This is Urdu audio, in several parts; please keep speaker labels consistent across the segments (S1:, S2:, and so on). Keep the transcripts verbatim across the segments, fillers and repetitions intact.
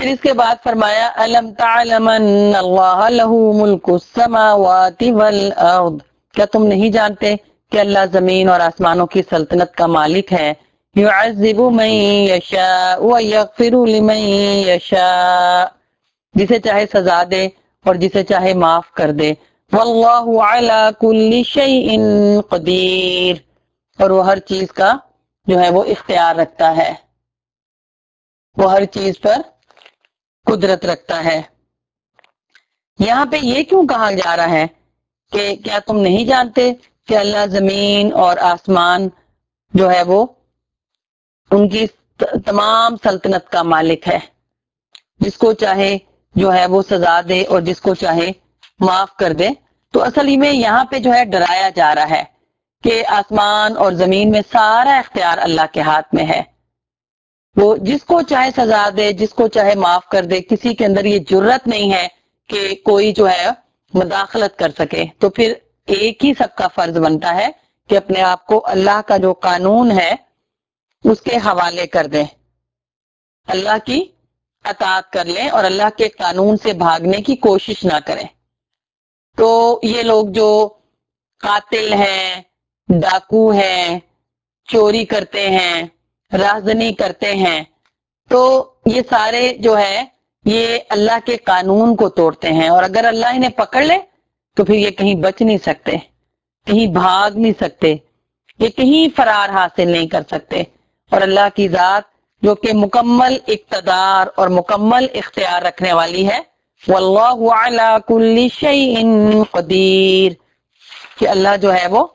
S1: پھر اس کے بعد فرمایا الم تعلم ان اللہ لہ ملک السماوات والارض، کیا تم نہیں جانتے کہ اللہ زمین اور آسمانوں کی سلطنت کا مالک ہے؟ یعذب من یشاء ویغفر لمن یشاء، جسے چاہے سزا دے اور جسے چاہے معاف کر دے، واللہ علی کل شیء قدیر، اور وہ ہر چیز کا جو ہے وہ اختیار رکھتا ہے، وہ ہر چیز پر قدرت رکھتا ہے۔ یہاں پہ یہ کیوں کہا جا رہا ہے کہ کیا تم نہیں جانتے کہ اللہ زمین اور آسمان جو ہے وہ ان کی تمام سلطنت کا مالک ہے، جس کو چاہے جو ہے وہ سزا دے اور جس کو چاہے معاف کر دے؟ تو اصل میں یہاں پہ جو ہے ڈرایا جا رہا ہے کہ آسمان اور زمین میں سارا اختیار اللہ کے ہاتھ میں ہے، وہ جس کو چاہے سزا دے، جس کو چاہے معاف کر دے، کسی کے اندر یہ جرت نہیں ہے کہ کوئی جو ہے مداخلت کر سکے۔ تو پھر ایک ہی سب کا فرض بنتا ہے کہ اپنے آپ کو اللہ کا جو قانون ہے اس کے حوالے کر دیں، اللہ کی اطاعت کر لیں اور اللہ کے قانون سے بھاگنے کی کوشش نہ کریں۔ تو یہ لوگ جو قاتل ہیں، ڈاکو ہیں، چوری کرتے ہیں، رازدنی کرتے ہیں، تو یہ سارے جو ہے یہ اللہ کے قانون کو توڑتے ہیں، اور اگر اللہ انہیں پکڑ لے تو پھر یہ کہیں بچ نہیں سکتے، کہیں بھاگ نہیں سکتے، یہ کہیں فرار حاصل نہیں کر سکتے۔ اور اللہ کی ذات جو کہ مکمل اقتدار اور مکمل اختیار رکھنے والی ہے، واللہ علی کل شیء قدیر، کہ اللہ جو ہے وہ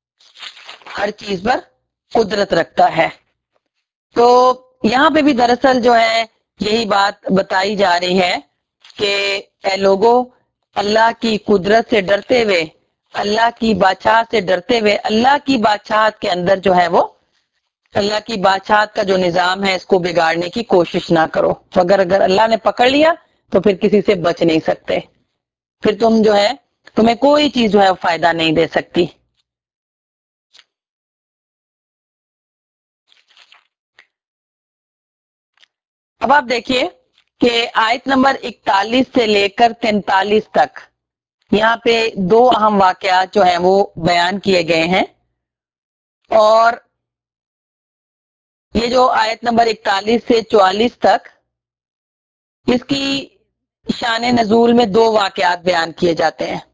S1: ہر چیز پر قدرت رکھتا ہے۔ تو یہاں پہ بھی دراصل جو ہے یہی بات بتائی جا رہی ہے کہ اے لوگوں، اللہ کی قدرت سے ڈرتے ہوئے، اللہ کی بادشاہت سے ڈرتے ہوئے، اللہ کی بادشاہت کے اندر جو ہے وہ اللہ کی بادشاہت کا جو نظام ہے اس کو بگاڑنے کی کوشش نہ کرو، مگر اگر اللہ نے پکڑ لیا تو پھر کسی سے بچ نہیں سکتے، پھر تم جو ہے تمہیں کوئی چیز جو ہے فائدہ نہیں دے سکتی۔ اب آپ دیکھیے کہ آیت نمبر اکتالیس سے لے کر تینتالیس تک یہاں پہ دو اہم واقعات جو ہیں وہ بیان کیے گئے ہیں، اور یہ جو آیت نمبر اکتالیس سے چوالیس تک اس کی شان نزول میں دو واقعات بیان کیے جاتے ہیں۔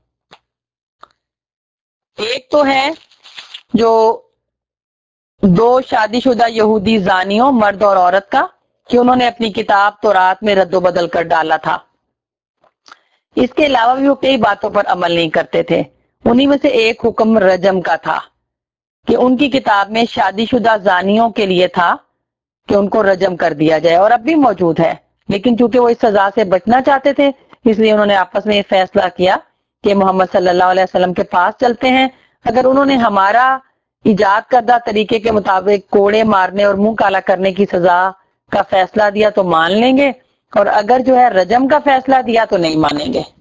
S1: ایک تو ہے جو دو شادی شدہ یہودی زانیوں، مرد اور عورت کا، کہ انہوں نے اپنی کتاب تورات میں رد و بدل کر ڈالا تھا۔ اس کے علاوہ بھی وہ کئی باتوں پر عمل نہیں کرتے تھے، انہی میں سے ایک حکم رجم کا تھا کہ ان کی کتاب میں شادی شدہ زانیوں کے لیے تھا کہ ان کو رجم کر دیا جائے، اور اب بھی موجود ہے، لیکن چونکہ وہ اس سزا سے بچنا چاہتے تھے اس لیے انہوں نے آپس میں یہ فیصلہ کیا کہ محمد صلی اللہ علیہ وسلم کے پاس چلتے ہیں، اگر انہوں نے ہمارا ایجاد کردہ طریقے کے مطابق کوڑے مارنے اور منہ کالا کرنے کی سزا کا فیصلہ دیا تو مان لیں گے، اور اگر جو ہے رجم کا فیصلہ دیا تو نہیں مانیں گے۔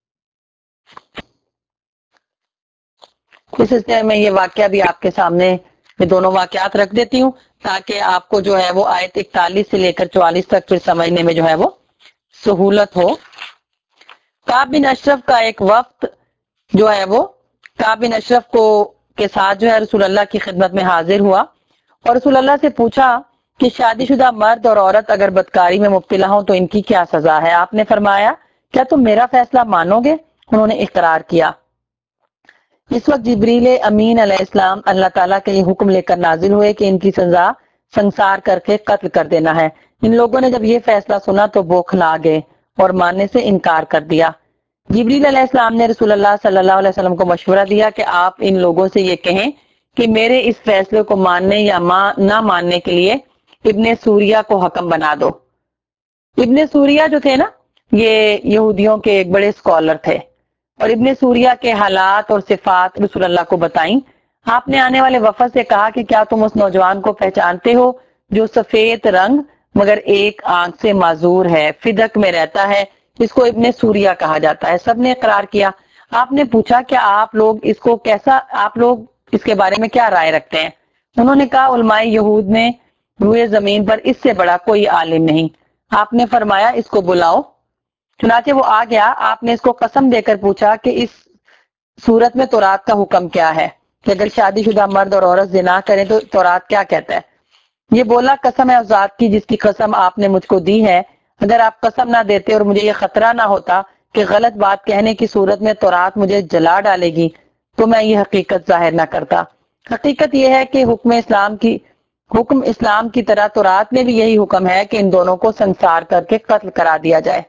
S1: اس سلسلے میں یہ واقعہ بھی آپ کے سامنے یہ دونوں واقعات رکھ دیتی ہوں تاکہ آپ کو جو ہے وہ آیت اکتالیس سے لے کر چوالیس تک پھر سمجھنے میں جو ہے وہ سہولت ہو۔ کعب بن اشرف کا ایک وفد جو ہے وہ کعب بن اشرف کو کے ساتھ جو ہے رسول اللہ کی خدمت میں حاضر ہوا اور رسول اللہ سے پوچھا کہ شادی شدہ مرد اور عورت اگر بدکاری میں مبتلا ہوں تو ان کی کیا سزا ہے؟ آپ نے فرمایا کیا تم میرا فیصلہ مانو گے؟ انہوں نے اقرار کیا۔ اس وقت جبریل امین علیہ السلام اللہ تعالیٰ کے یہ حکم لے کر نازل ہوئے کہ ان کی سزا سنسار کر کے قتل کر دینا ہے۔ ان لوگوں نے جب یہ فیصلہ سنا تو بوکھلا گئے اور ماننے سے انکار کر دیا۔ جبریل علیہ السلام نے رسول اللہ صلی اللہ علیہ وسلم کو مشورہ دیا کہ آپ ان لوگوں سے یہ کہیں کہ میرے اس فیصلے کو ماننے یا نہ ماننے کے لیے ابن سوریہ کو حکم بنا دو۔ ابن سوریہ جو تھے نا یہ یہودیوں کے ایک بڑے اسکالر تھے، اور ابن سوریہ کے حالات اور صفات رسول اللہ کو بتائیں۔ آپ نے آنے والے وفد سے کہا کہ کیا تم اس نوجوان کو پہچانتے ہو جو سفید رنگ مگر ایک آنکھ سے معذور ہے، فدق میں رہتا ہے، اس کو ابن سوریہ کہا جاتا ہے؟ سب نے اقرار کیا۔ آپ نے پوچھا کہ آپ لوگ اس کو کیسا آپ لوگ اس کے بارے میں کیا رائے رکھتے ہیں؟ انہوں نے کہا علماء یہود میں روئے زمین پر اس سے بڑا کوئی عالم نہیں، آپ نے فرمایا اس کو بلاؤ، چنانچہ وہ آ گیا. آپ نے اس کو قسم دے کر پوچھا کہ اس صورت میں تورات کا حکم کیا ہے کہ اگر شادی شدہ مرد اور عورت زنا کریں تو تورات کیا کہتا ہے. یہ بولا قسم ہے اس ذات کی جس کی قسم آپ نے مجھ کو دی ہے، اگر آپ قسم نہ دیتے اور مجھے یہ خطرہ نہ ہوتا کہ غلط بات کہنے کی صورت میں تورات مجھے جلا ڈالے گی تو میں یہ حقیقت ظاہر نہ کرتا. حقیقت یہ ہے کہ حکم اسلام کی حکم اسلام کی طرح تورات میں بھی یہی حکم ہے کہ ان دونوں کو سنسار کر کے قتل کرا دیا جائے.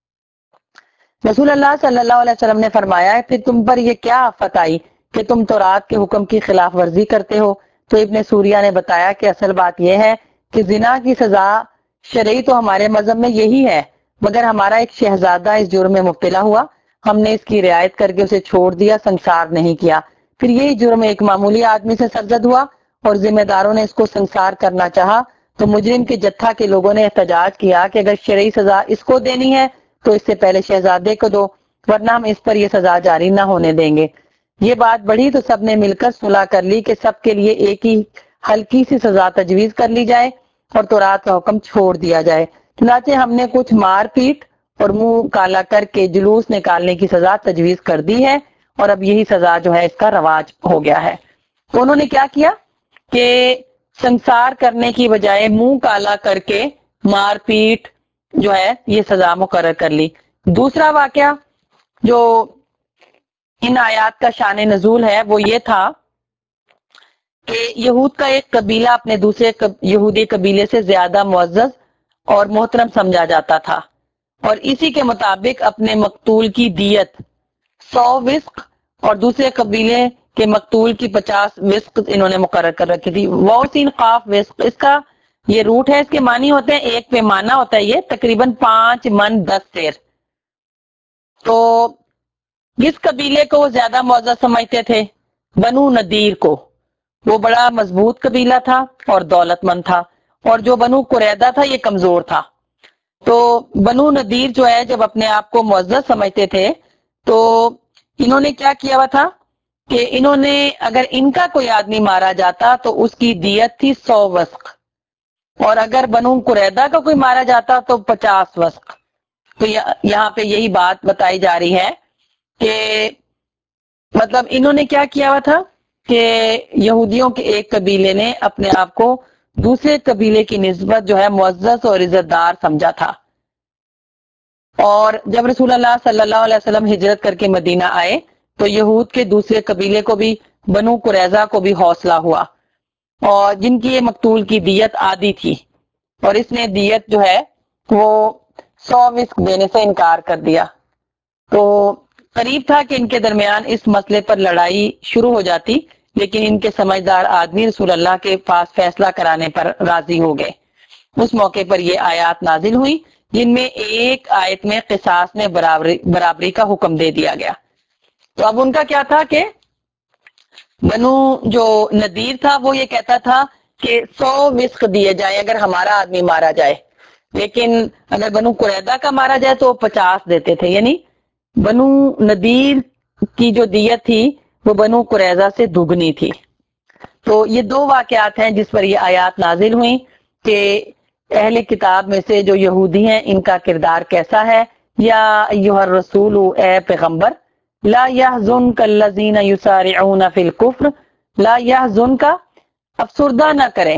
S1: رسول اللہ صلی اللہ علیہ وسلم نے فرمایا ہے پھر تم پر یہ کیا آفت آئی کہ تم تورات کے حکم کی خلاف ورزی کرتے ہو. تو ابن سوریہ نے بتایا کہ اصل بات یہ ہے کہ زنا کی سزا شرعی تو ہمارے مذہب میں یہی ہے، مگر ہمارا ایک شہزادہ اس جرم میں مبتلا ہوا، ہم نے اس کی رعایت کر کے اسے چھوڑ دیا، سنسار نہیں کیا. پھر یہی جرم ایک معمولی آدمی سے سرزد ہوا اور ذمہ داروں نے اس کو سنسار کرنا چاہا تو مجرم کے جتھا کے لوگوں نے احتجاج کیا کہ اگر شرعی سزا اس کو دینی ہے تو اس سے پہلے شہزادے کو دو، ورنہ ہم اس پر یہ سزا جاری نہ ہونے دیں گے. یہ بات بڑھی تو سب نے مل کر صلح کر لی کہ سب کے لیے ایک ہی ہلکی سی سزا تجویز کر لی جائے اور تورات کا حکم چھوڑ دیا جائے. چنانچہ ہم نے کچھ مار پیٹ اور منہ کالا کر کے جلوس نکالنے کی سزا تجویز کر دی ہے اور اب یہی سزا جو ہے اس کا رواج ہو گیا ہے. تو انہوں نے کیا کیا کہ سنسار کرنے کی بجائے منہ کالا کر کے مار پیٹ جو ہے یہ سزا مقرر کر لی. دوسرا واقعہ جو ان آیات کا شان نزول ہے وہ یہ تھا کہ یہود کا ایک قبیلہ اپنے دوسرے یہودی قبیلے سے زیادہ معزز اور محترم سمجھا جاتا تھا اور اسی کے مطابق اپنے مقتول کی دیت سو وسق اور دوسرے قبیلے کے مقتول کی پچاس وسق انہوں نے مقرر کر رکھی تھی. ووسین قاف وسق اس کا یہ روٹ ہے، اس کے معنی ہوتے ہیں ایک پیمانہ ہوتا ہے، یہ تقریباً پانچ من دس سیر. تو جس قبیلے کو وہ زیادہ معزز سمجھتے تھے بنو نذیر کو، وہ بڑا مضبوط قبیلہ تھا اور دولت مند تھا، اور جو بنو قریظہ تھا یہ کمزور تھا. تو بنو نذیر جو ہے جب اپنے آپ کو معزز سمجھتے تھے تو انہوں نے کیا کیا ہوا تھا کہ انہوں نے اگر ان کا کوئی آدمی مارا جاتا تو اس کی دیت تھی سو وسق اور اگر بنو قریظہ کا کوئی مارا جاتا تو پچاس وسق. تو یہاں پہ یہی بات بتائی جا رہی ہے کہ مطلب انہوں نے کیا کیا ہوا تھا کہ یہودیوں کے ایک قبیلے نے اپنے آپ کو دوسرے قبیلے کی نسبت جو ہے معزز اور عزت دار سمجھا تھا. اور جب رسول اللہ صلی اللہ علیہ وسلم ہجرت کر کے مدینہ آئے تو یہود کے دوسرے قبیلے کو بھی بنو قریظہ کو بھی حوصلہ ہوا اور جن کی یہ مقتول کی دیت آدھی تھی اور اس نے دیت جو ہے وہ سو وسق دینے سے انکار کر دیا. تو قریب تھا کہ ان کے درمیان اس مسئلے پر لڑائی شروع ہو جاتی، لیکن ان کے سمجھدار آدمی رسول اللہ کے پاس فیصلہ کرانے پر راضی ہو گئے. اس موقع پر یہ آیات نازل ہوئی جن میں ایک آیت میں قصاص میں برابری برابری کا حکم دے دیا گیا. تو اب ان کا کیا تھا کہ بنو جو نذیر تھا وہ یہ کہتا تھا کہ سو وسق دیے جائیں اگر ہمارا آدمی مارا جائے، لیکن اگر بنو قریظہ کا مارا جائے تو پچاس دیتے تھے. یعنی بنو نذیر کی جو دیت تھی وہ بنو قریظہ سے دگنی تھی. تو یہ دو واقعات ہیں جس پر یہ آیات نازل ہوئیں کہ اہل کتاب میں سے جو یہودی ہیں ان کا کردار کیسا ہے. یا ایھا الرسول، اے پیغمبر، لا يحزنك الذين يسارعون في الكفر، لا يحزنك افسردہ نہ کریں،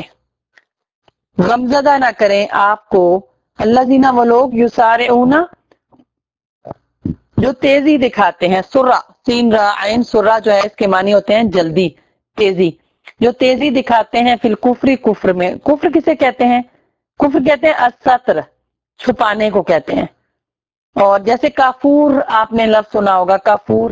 S1: غمزدہ نہ کریں آپ کو، الذين وہ لوگ یسارعون جو تیزی دکھاتے ہیں، سرع سین را عین سرع جو ہے اس کے معنی ہوتے ہیں جلدی، تیزی، جو تیزی دکھاتے ہیں فی الکفر، کفر میں. کفر کسے کہتے ہیں؟ کفر کہتے ہیں الستر، چھپانے کو کہتے ہیں. اور جیسے کافور آپ نے لفظ سنا ہوگا، کافور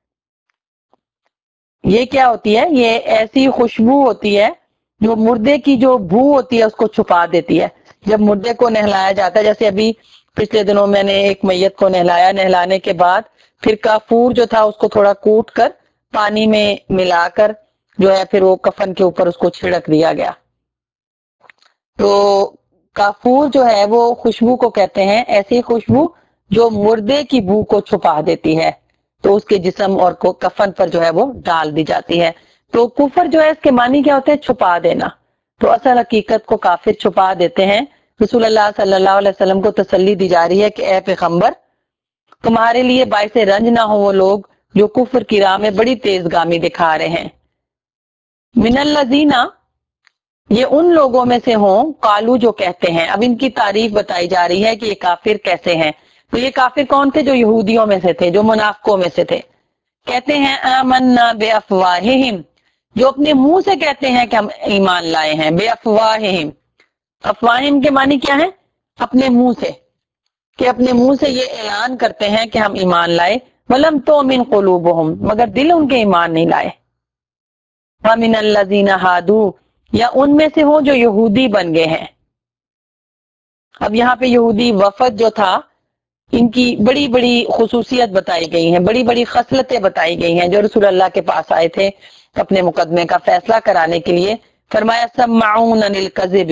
S1: یہ کیا ہوتی ہے؟ یہ ایسی خوشبو ہوتی ہے جو مردے کی جو بو ہوتی ہے اس کو چھپا دیتی ہے. جب مردے کو نہلایا جاتا ہے، جیسے ابھی پچھلے دنوں میں نے ایک میت کو نہلایا، نہلانے کے بعد پھر کافور جو تھا اس کو تھوڑا کوٹ کر پانی میں ملا کر جو ہے پھر وہ کفن کے اوپر اس کو چھڑک دیا گیا. تو کافور جو ہے وہ خوشبو کو کہتے ہیں، ایسی خوشبو جو مردے کی بو کو چھپا دیتی ہے، تو اس کے جسم اور کو کفن پر جو ہے وہ ڈال دی جاتی ہے. تو کفر جو ہے اس کے معنی کیا ہوتے ہیں؟ چھپا دینا. تو اصل حقیقت کو کافر چھپا دیتے ہیں. رسول اللہ صلی اللہ علیہ وسلم کو تسلی دی جا رہی ہے کہ اے پیغمبر تمہارے لیے باعث رنج نہ ہو وہ لوگ جو کفر کی راہ میں بڑی تیز گامی دکھا رہے ہیں. من الذین یہ ان لوگوں میں سے ہوں قالو جو کہتے ہیں. اب ان کی تعریف بتائی جا رہی ہے کہ یہ کافر کیسے ہیں. تو یہ کافر کون تھے؟ جو یہودیوں میں سے تھے، جو منافقوں میں سے تھے. کہتے ہیں آمنا بافواہہم، جو اپنے منہ سے کہتے ہیں کہ ہم ایمان لائے ہیں. بے افواہہم، افواہم کے معنی کیا ہے؟ اپنے منہ سے، کہ اپنے منہ سے یہ اعلان کرتے ہیں کہ ہم ایمان لائے. ولم تؤمن قلوبہم، مگر دل ان کے ایمان نہیں لائے. ومن الذین ہادوا، یا ان میں سے ہو جو یہودی بن گئے ہیں. اب یہاں پہ یہودی وفد جو تھا ان کی بڑی بڑی خصوصیت بتائی گئی ہیں، بڑی بڑی خصلتیں بتائی گئی ہیں جو رسول اللہ کے پاس آئے تھے اپنے مقدمے کا فیصلہ کرانے کے لیے. فرمایا سمعون للکذب،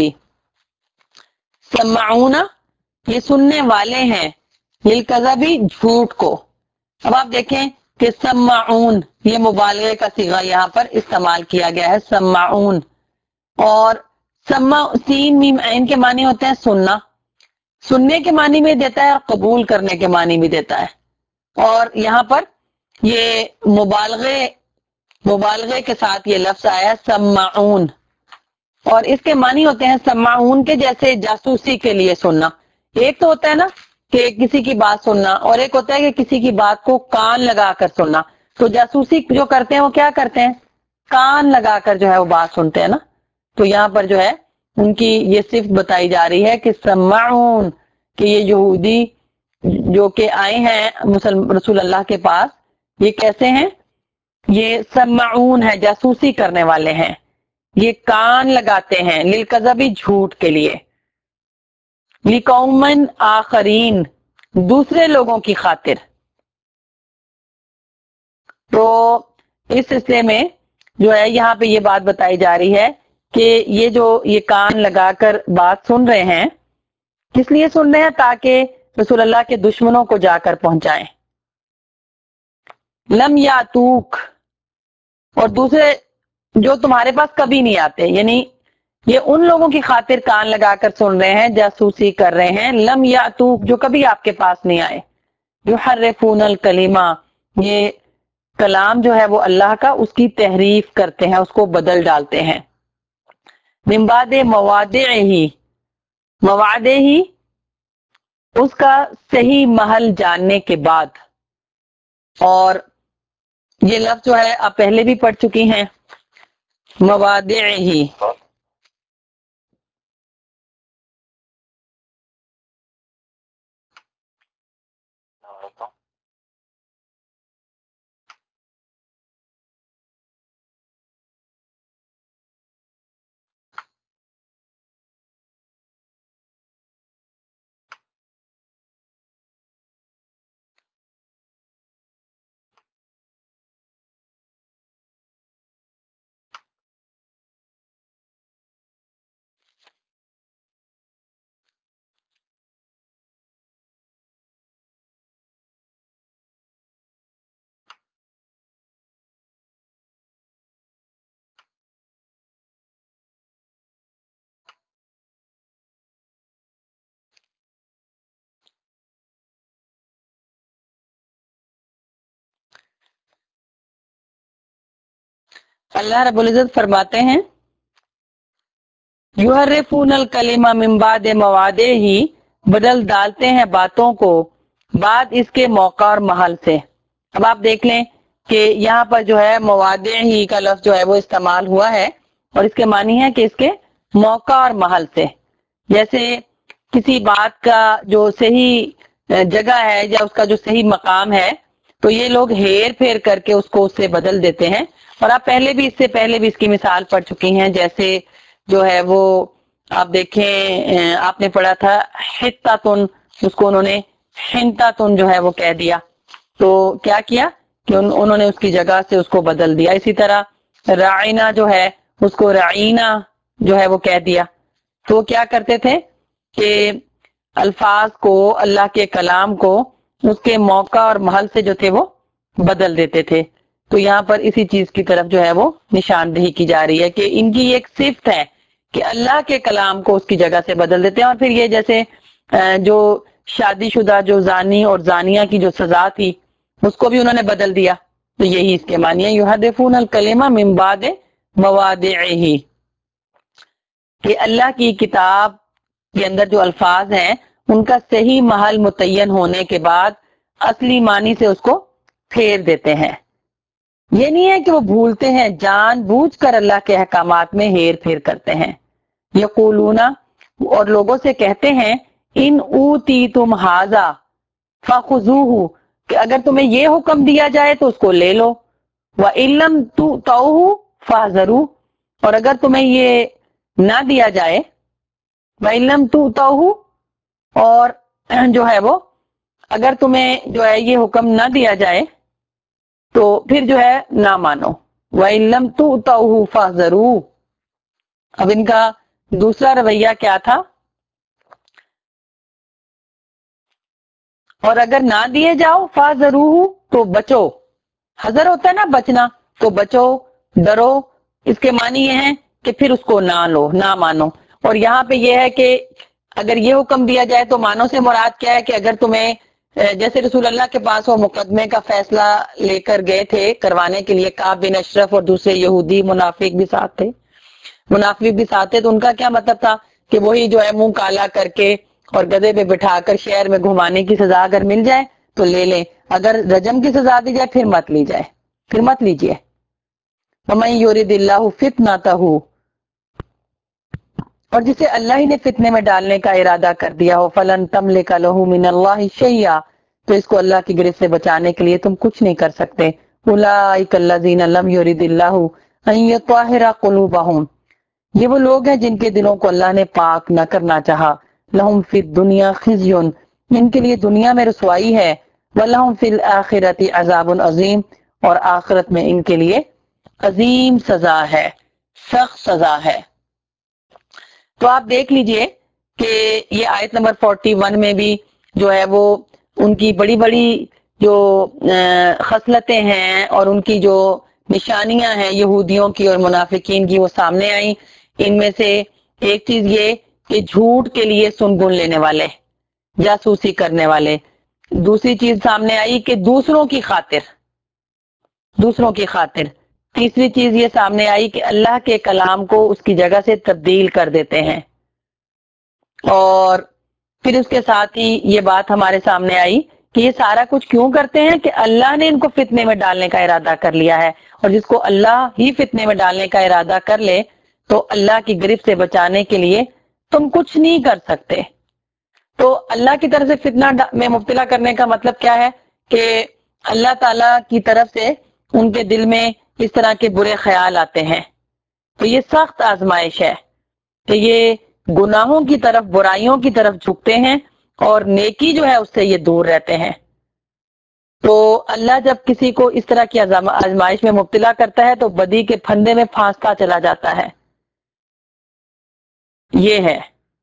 S1: سمعون یہ سننے والے ہیں، للکذب جھوٹ کو. اب آپ دیکھیں کہ سمعون یہ مبالغے کا صیغہ یہاں پر استعمال کیا گیا ہے، سمعون. اور سمع سین میم عین کے معنی ہوتے ہیں سننا، سننے کے معنی بھی دیتا ہے اور قبول کرنے کے معنی بھی دیتا ہے. اور یہاں پر یہ مبالغے مبالغے کے ساتھ یہ لفظ آیا سمعون، اور اس کے معنی ہوتے ہیں سمعون کے جیسے جاسوسی کے لیے سننا. ایک تو ہوتا ہے نا کہ کسی کی بات سننا، اور ایک ہوتا ہے کہ کسی کی بات کو کان لگا کر سننا. تو جاسوسی جو کرتے ہیں وہ کیا کرتے ہیں؟ کان لگا کر جو ہے وہ بات سنتے ہیں نا. تو یہاں پر جو ہے ان کی یہ صفت بتائی جا رہی ہے کہ سمعون، کہ یہ یہودی جو کہ آئے ہیں رسول اللہ کے پاس، یہ کیسے ہیں؟ یہ سمعون ہے، جاسوسی کرنے والے ہیں، یہ کان لگاتے ہیں للکذب جھوٹ کے لیے، لقوم آخرین دوسرے لوگوں کی خاطر. تو اس سلسلے میں جو ہے یہاں پہ یہ بات بتائی جا رہی ہے کہ یہ جو یہ کان لگا کر بات سن رہے ہیں، کس لیے سن رہے ہیں؟ تاکہ رسول اللہ کے دشمنوں کو جا کر پہنچائیں. لم یاتوک، اور دوسرے جو تمہارے پاس کبھی نہیں آتے، یعنی یہ ان لوگوں کی خاطر کان لگا کر سن رہے ہیں، جاسوسی کر رہے ہیں. لم یاتوک جو کبھی آپ کے پاس نہیں آئے. یحرفون الکلمہ، یہ کلام جو ہے وہ اللہ کا، اس کی تحریف کرتے ہیں، اس کو بدل ڈالتے ہیں. من بعد مواضعہ، مواضع ہی اس کا صحیح محل جاننے کے بعد. اور یہ لفظ جو ہے آپ پہلے بھی پڑھ چکی ہیں، مواضع ہی. اللہ رب العزت فرماتے ہیں یحرفون الکلمہ من بعد مواضعہ، بدل ڈالتے ہیں باتوں کو بعد اس کے موقع اور محل سے. اب آپ دیکھ لیں کہ یہاں پر جو ہے مواضع ہی کا لفظ جو ہے وہ استعمال ہوا ہے، اور اس کے معنی ہے کہ اس کے موقع اور محل سے. جیسے کسی بات کا جو صحیح جگہ ہے یا اس کا جو صحیح مقام ہے، تو یہ لوگ ہیر پھیر کر کے اس کو اس سے بدل دیتے ہیں. اور آپ پہلے بھی اس سے پہلے بھی اس کی مثال پڑھ چکی ہیں. جیسے جو ہے وہ آپ دیکھیں آپ نے پڑھا تھا حتاتن، اس کو انہوں نے حنتاتن جو ہے وہ کہہ دیا. تو کیا کیا کہ انہوں نے اس کی جگہ سے اس کو بدل دیا. اسی طرح رائنا جو ہے اس کو رعینا جو ہے وہ کہہ دیا. تو وہ کیا کرتے تھے کہ الفاظ کو، اللہ کے کلام کو اس کے موقع اور محل سے جو تھے وہ بدل دیتے تھے. تو یہاں پر اسی چیز کی طرف جو ہے وہ نشاندہی کی جا رہی ہے کہ ان کی ایک صفت ہے کہ اللہ کے کلام کو اس کی جگہ سے بدل دیتے ہیں. اور پھر یہ جیسے جو شادی شدہ جو زانی اور زانیہ کی جو سزا تھی اس کو بھی انہوں نے بدل دیا. تو یہی اس کے معنی ہے یحرفون الکلمہ من بعد مواضعہ، کہ اللہ کی کتاب کے اندر جو الفاظ ہیں ان کا صحیح محل متعین ہونے کے بعد اصلی معنی سے اس کو پھیر دیتے ہیں. یہ نہیں ہے کہ وہ بھولتے ہیں، جان بوجھ کر اللہ کے احکامات میں ہیر پھیر کرتے ہیں. یقولون، اور لوگوں سے کہتے ہیں، ان اوتیتم ھذا فخذوہ، کہ اگر تمہیں یہ حکم دیا جائے تو اس کو لے لو، وَإِن لَّمْ تُؤْتَوْهُ فَاحْذَرُوا، اور اگر تمہیں یہ نہ دیا جائے، وَإِن لَّمْ تُؤْتَوْهُ، اور جو ہے وہ اگر تمہیں جو ہے یہ حکم نہ دیا جائے تو پھر جو ہے نہ مانو. وَإِن لَّمْ تُؤْتَوْهُ فَاحْذَرُوا، اب ان کا دوسرا رویہ کیا تھا؟ اور اگر نہ دیے جاؤ فَاحْذَرُوهُ، تو بچو. حذر ہوتا ہے نا بچنا، تو بچو، ڈرو. اس کے معنی یہ ہیں کہ پھر اس کو نہ لو، نہ مانو. اور یہاں پہ یہ ہے کہ اگر یہ حکم دیا جائے تو مانو سے مراد کیا ہے کہ اگر تمہیں جیسے رسول اللہ کے پاس وہ مقدمے کا فیصلہ لے کر گئے تھے کروانے کے لیے، کعب بن اشرف اور دوسرے یہودی منافق بھی ساتھ تھے منافق بھی ساتھ تھے تو ان کا کیا مطلب تھا کہ وہی جو ہے منہ کالا کر کے اور گدھے پہ بٹھا کر شہر میں گھمانے کی سزا اگر مل جائے تو لے لیں، اگر رجم کی سزا دی جائے پھر مت لی جائے، پھر مت لیجیے. وَمَن يُرِدِ اللَّهُ فِتْنَتَهُ، اور جسے اللہ ہی نے فتنے میں ڈالنے کا ارادہ کر دیا ہو، فَلَن تَمْلِكَ لَهُ مِنَ اللَّهِ شَيْئًا، تو اس کو اللہ کی گرفت سے بچانے کے لیے تم کچھ نہیں کر سکتے. أُولَٰئِكَ الَّذِينَ لَمْ يُرِدِ اللَّهُ أَن يُطَهِّرَ قُلُوبَهُمْ، یہ وہ لوگ ہیں جن کے دلوں کو اللہ نے پاک نہ کرنا چاہا. لَهُمْ فِي الدُّنْيَا خِزْيٌ، ان کے لیے دنیا میں رسوائی ہے. وَلَهُمْ فِي الْآخِرَةِ عَذَابٌ عَظِيمٌ، اور آخرت میں ان کے لیے عظیم سزا ہے، سخت سزا ہے. تو آپ دیکھ لیجئے کہ یہ آیت نمبر اکتالیس میں بھی جو ہے وہ ان کی بڑی بڑی جو خصلتیں ہیں اور ان کی جو نشانیاں ہیں یہودیوں کی اور منافقین کی وہ سامنے آئیں. ان میں سے ایک چیز یہ کہ جھوٹ کے لیے سنگن لینے والے، جاسوسی کرنے والے. دوسری چیز سامنے آئی کہ دوسروں کی خاطر دوسروں کی خاطر تیسری چیز یہ سامنے آئی کہ اللہ کے کلام کو اس کی جگہ سے تبدیل کر دیتے ہیں. اور پھر اس کے ساتھ ہی یہ بات ہمارے سامنے آئی کہ یہ سارا کچھ کیوں کرتے ہیں کہ اللہ نے ان کو فتنے میں ڈالنے کا ارادہ کر لیا ہے، اور جس کو اللہ ہی فتنے میں ڈالنے کا ارادہ کر لے تو اللہ کی گرفت سے بچانے کے لیے تم کچھ نہیں کر سکتے. تو اللہ کی طرف سے فتنہ میں مبتلا کرنے کا مطلب کیا ہے کہ اللہ تعالی کی طرف سے ان کے دل میں اس طرح کے برے خیال آتے ہیں. تو یہ سخت آزمائش ہے کہ یہ گناہوں کی طرف، برائیوں کی طرف جھکتے ہیں اور نیکی جو ہے اس سے یہ دور رہتے ہیں. تو اللہ جب کسی کو اس طرح کی آزمائش میں مبتلا کرتا ہے تو بدی کے پھندے میں پھانستا چلا جاتا ہے. یہ ہے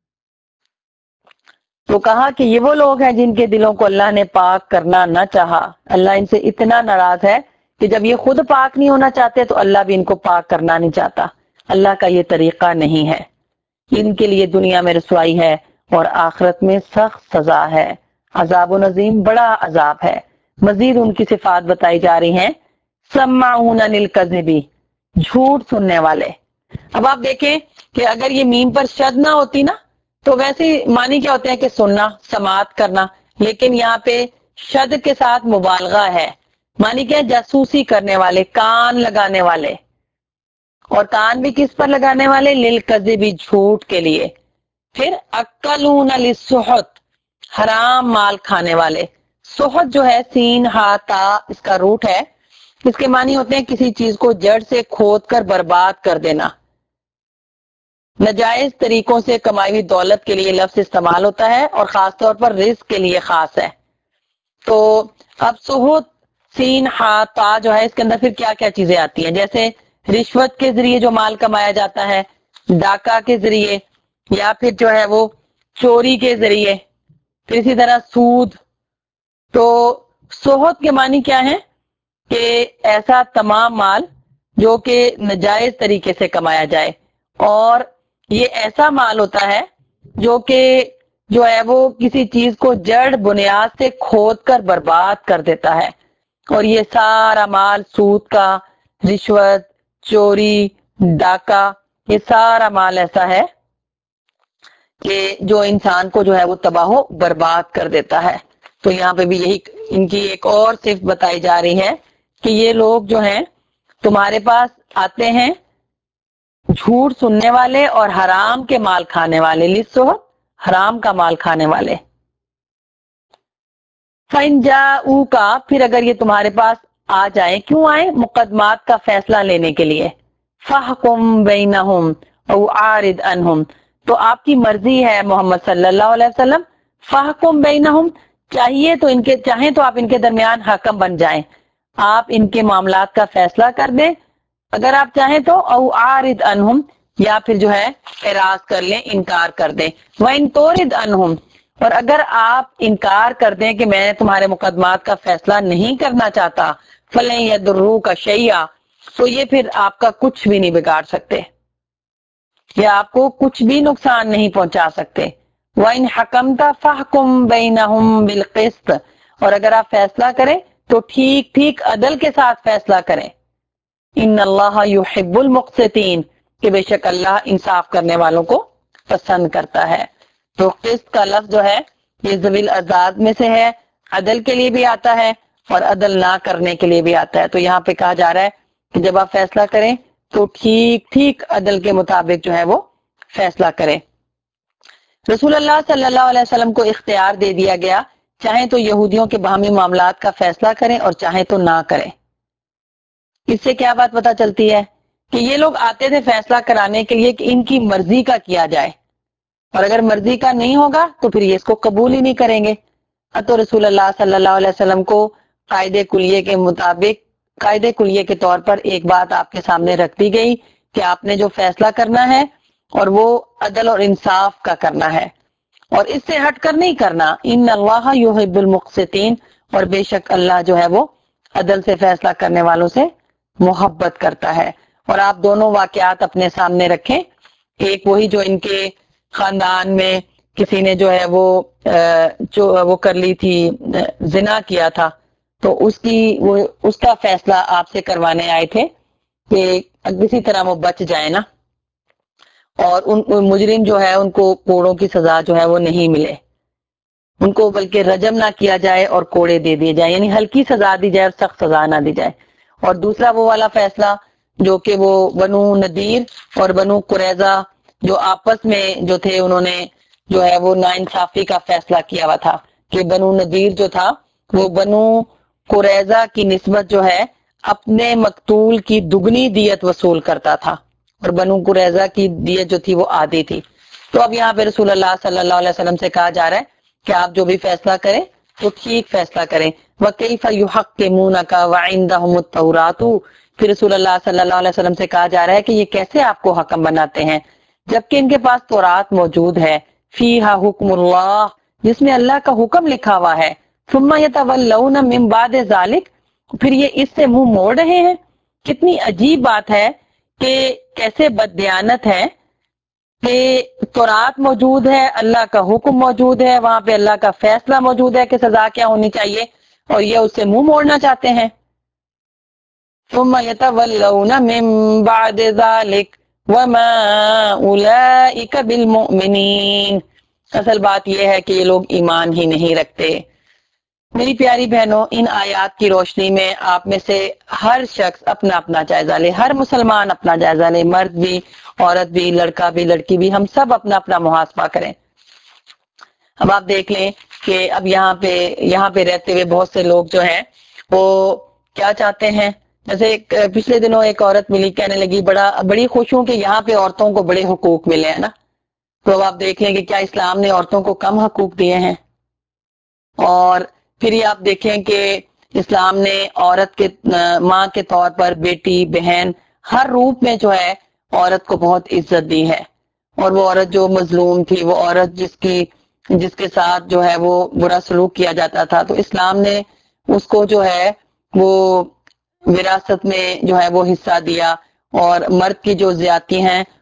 S1: تو کہا کہ یہ وہ لوگ ہیں جن کے دلوں کو اللہ نے پاک کرنا نہ چاہا. اللہ ان سے اتنا ناراض ہے کہ جب یہ خود پاک نہیں ہونا چاہتے تو اللہ بھی ان کو پاک کرنا نہیں چاہتا. اللہ کا یہ طریقہ نہیں ہے. ان کے لیے دنیا میں رسوائی ہے اور آخرت میں سخت سزا ہے. عذاب و نظیم، بڑا عذاب ہے. مزید ان کی صفات بتائی جا رہی ہیں. سماعون للکذب، جھوٹ سننے والے. اب آپ دیکھیں کہ اگر یہ میم پر شد نہ ہوتی نا تو ویسے معنی کیا ہوتے ہیں کہ سننا، سماعت کرنا، لیکن یہاں پہ شد کے ساتھ مبالغہ ہے. معنی کیا ہے؟ جاسوسی کرنے والے، کان لگانے والے. اور کان بھی کس پر لگانے والے؟ للکذب، جھوٹ کے لیے. پھر اکلون للسحت، حرام مال کھانے والے. سحت جو ہے سین ہا تا اس کا روٹ ہے، اس کے معنی ہوتے ہیں کسی چیز کو جڑ سے کھود کر برباد کر دینا. ناجائز طریقوں سے کمائی ہوئی دولت کے لیے لفظ استعمال ہوتا ہے اور خاص طور پر رزق کے لیے خاص ہے. تو اب سحت سین ہا تا جو ہے اس کے اندر پھر کیا کیا چیزیں آتی ہیں، جیسے رشوت کے ذریعے جو مال کمایا جاتا ہے، ڈاکہ کے ذریعے، یا پھر جو ہے وہ چوری کے ذریعے، پھر اسی طرح سود. تو سحت کے معنی کیا ہے کہ ایسا تمام مال جو کہ ناجائز طریقے سے کمایا جائے. اور یہ ایسا مال ہوتا ہے جو کہ جو ہے وہ کسی چیز کو جڑ بنیاد سے کھود کر برباد کر دیتا ہے. اور یہ سارا مال سود کا، رشوت، چوری، ڈاکہ، یہ سارا مال ایسا ہے کہ جو انسان کو جو ہے وہ تباہ و برباد کر دیتا ہے. تو یہاں پہ بھی یہی ان کی ایک اور صفت بتائی جا رہی ہے کہ یہ لوگ جو ہیں تمہارے پاس آتے ہیں جھوٹ سننے والے اور حرام کے مال کھانے والے، لسو حرام کا مال کھانے والے. فَإِن جَاءُوكَ، پھر اگر یہ تمہارے پاس آ جائیں، کیوں آئیں؟ مقدمات کا فیصلہ لینے کے لیے. فَحْكُم بَيْنَهُمْ أَوْ أَعْرِضْ عَنْهُمْ، تو آپ کی مرضی ہے محمد صلی اللہ علیہ وسلم. فَحْكُم بَيْنَهُمْ، چاہیے تو ان کے چاہیں تو آپ ان کے درمیان حکم بن جائیں، آپ ان کے معاملات کا فیصلہ کر دیں اگر آپ چاہیں تو. او عارض عنہم، یا پھر جو ہے اعراض کر لیں، انکار کر دیں. وَإِن تُعْرِضْ عَنْهُمْ، اور اگر آپ انکار کر دیں کہ میں تمہارے مقدمات کا فیصلہ نہیں کرنا چاہتا، فَلَن يَضُرُّوكَ شَيْئًا، تو یہ پھر آپ کا کچھ بھی نہیں بگاڑ سکتے، یا آپ کو کچھ بھی نقصان نہیں پہنچا سکتے. وَإِنْ حَكَمْتَ فَحْكُم بَيْنَهُمْ بِالْقِسْطِ، اور اگر آپ فیصلہ کریں تو ٹھیک ٹھیک عدل کے ساتھ فیصلہ کریں. ان اللہ یحب المقسطین، کہ بے شک اللہ انصاف کرنے والوں کو پسند کرتا ہے. تو قسط کا لفظ جو ہے یہ ذوی الازاد میں سے ہے، عدل کے لیے بھی آتا ہے اور عدل نہ کرنے کے لیے بھی آتا ہے. تو یہاں پہ کہا جا رہا ہے کہ جب آپ فیصلہ کریں تو ٹھیک ٹھیک عدل کے مطابق جو ہے وہ فیصلہ کریں. رسول اللہ صلی اللہ علیہ وسلم کو اختیار دے دیا گیا، چاہیں تو یہودیوں کے باہمی معاملات کا فیصلہ کریں اور چاہیں تو نہ کریں. اس سے کیا بات پتہ چلتی ہے کہ یہ لوگ آتے تھے فیصلہ کرانے کے لیے کہ ان کی مرضی کا کیا جائے، اور اگر مرضی کا نہیں ہوگا تو پھر یہ اس کو قبول ہی نہیں کریں گے. تو رسول اللہ صلی اللہ علیہ وسلم کو قاعدے کلیے کے مطابق قاعدے کلیے کے طور پر ایک بات آپ کے سامنے رکھ دی گئی کہ آپ نے جو فیصلہ کرنا ہے اور وہ عدل اور انصاف کا کرنا ہے، اور اس سے ہٹ کر نہیں کرنا. ان اللہ یحب المقسطین، اور بے شک اللہ جو ہے وہ عدل سے فیصلہ کرنے والوں سے محبت کرتا ہے. اور آپ دونوں واقعات اپنے سامنے رکھیں، ایک وہی جو ان کے خاندان میں کسی نے جو ہے وہ جو وہ کر لی تھی، زنا کیا تھا، تو اس کی وہ اس کا فیصلہ آپ سے کروانے آئے تھے کہ کسی طرح وہ بچ جائے نا، اور ان مجرم جو ہے ان کو کوڑوں کی سزا جو ہے وہ نہیں ملے، ان کو بلکہ رجم نہ کیا جائے اور کوڑے دے دیے جائیں، یعنی ہلکی سزا دی جائے اور سخت سزا نہ دی جائے. اور دوسرا وہ والا فیصلہ جو کہ وہ بنو نذیر اور بنو قریظہ جو آپس میں جو تھے، انہوں نے جو ہے وہ ناانصافی کا فیصلہ کیا ہوا تھا کہ بنو نذیر جو تھا وہ بنو قریظہ کی نسبت جو ہے اپنے مقتول کی دگنی دیت وصول کرتا تھا، اور بنو قریظہ کی دیت جو تھی وہ آدھی تھی. تو اب یہاں پہ رسول اللہ صلی اللہ علیہ وسلم سے کہا جا رہا ہے کہ آپ جو بھی فیصلہ کریں تو ٹھیک فیصلہ کریں. وَكَيْفَ يُحَكِّمُونَكَ وَعِندَهُمُ التَّوْرَاةُ، پھر رسول اللہ صلی اللہ علیہ وسلم سے کہا جا رہا ہے کہ یہ کیسے آپ کو حکم بناتے ہیں جبکہ ان کے پاس تورات موجود ہے. فِيهَا حُكْمُ اللَّهِ، جس میں اللہ کا حکم لکھا ہوا ہے. ثُمَّ يَتَوَلَّوْنَ مِن بَعْدِ ذَلِكَ، پھر یہ اس سے منہ موڑ رہے ہیں. کتنی عجیب بات ہے کہ کیسے بددیانت ہے کہ تورات موجود ہے، اللہ کا حکم موجود ہے، وہاں پہ اللہ کا فیصلہ موجود ہے کہ سزا کیا ہونی چاہیے، اور یہ اس سے منہ موڑنا چاہتے ہیں. ثم يتولون من بعد ذلك وما اولئك بالمؤمنین، اصل بات یہ ہے کہ یہ لوگ ایمان ہی نہیں رکھتے. میری پیاری بہنوں، ان آیات کی روشنی میں آپ میں سے ہر شخص اپنا اپنا جائزہ لے، ہر مسلمان اپنا جائزہ لے، مرد بھی، عورت بھی، لڑکا بھی، لڑکی بھی، ہم سب اپنا اپنا محاسبہ کریں. اب آپ دیکھ لیں کہ اب یہاں پہ یہاں پہ رہتے ہوئے بہت سے لوگ جو ہیں وہ کیا چاہتے ہیں، جیسے ایک پچھلے دنوں ایک عورت ملی، کہنے لگی بڑا بڑی خوش ہوں کہ یہاں پہ عورتوں کو بڑے حقوق ملے ہیں نا. تو اب آپ دیکھ لیں کہ کیا اسلام نے عورتوں کو کم حقوق دیے ہیں؟ اور پھر یہ آپ دیکھیں کہ اسلام نے عورت کے ماں کے طور پر بیٹی، بہن، ہر روپ میں جو ہے عورت کو بہت عزت دی ہے. اور وہ عورت جو مظلوم تھی، وہ عورت جس کی جس کے ساتھ جو ہے وہ برا سلوک کیا جاتا تھا، تو اسلام نے اس کو جو ہے وہ وراثت میں جو ہے وہ حصہ دیا، اور مرد کی جو زیادتی ہیں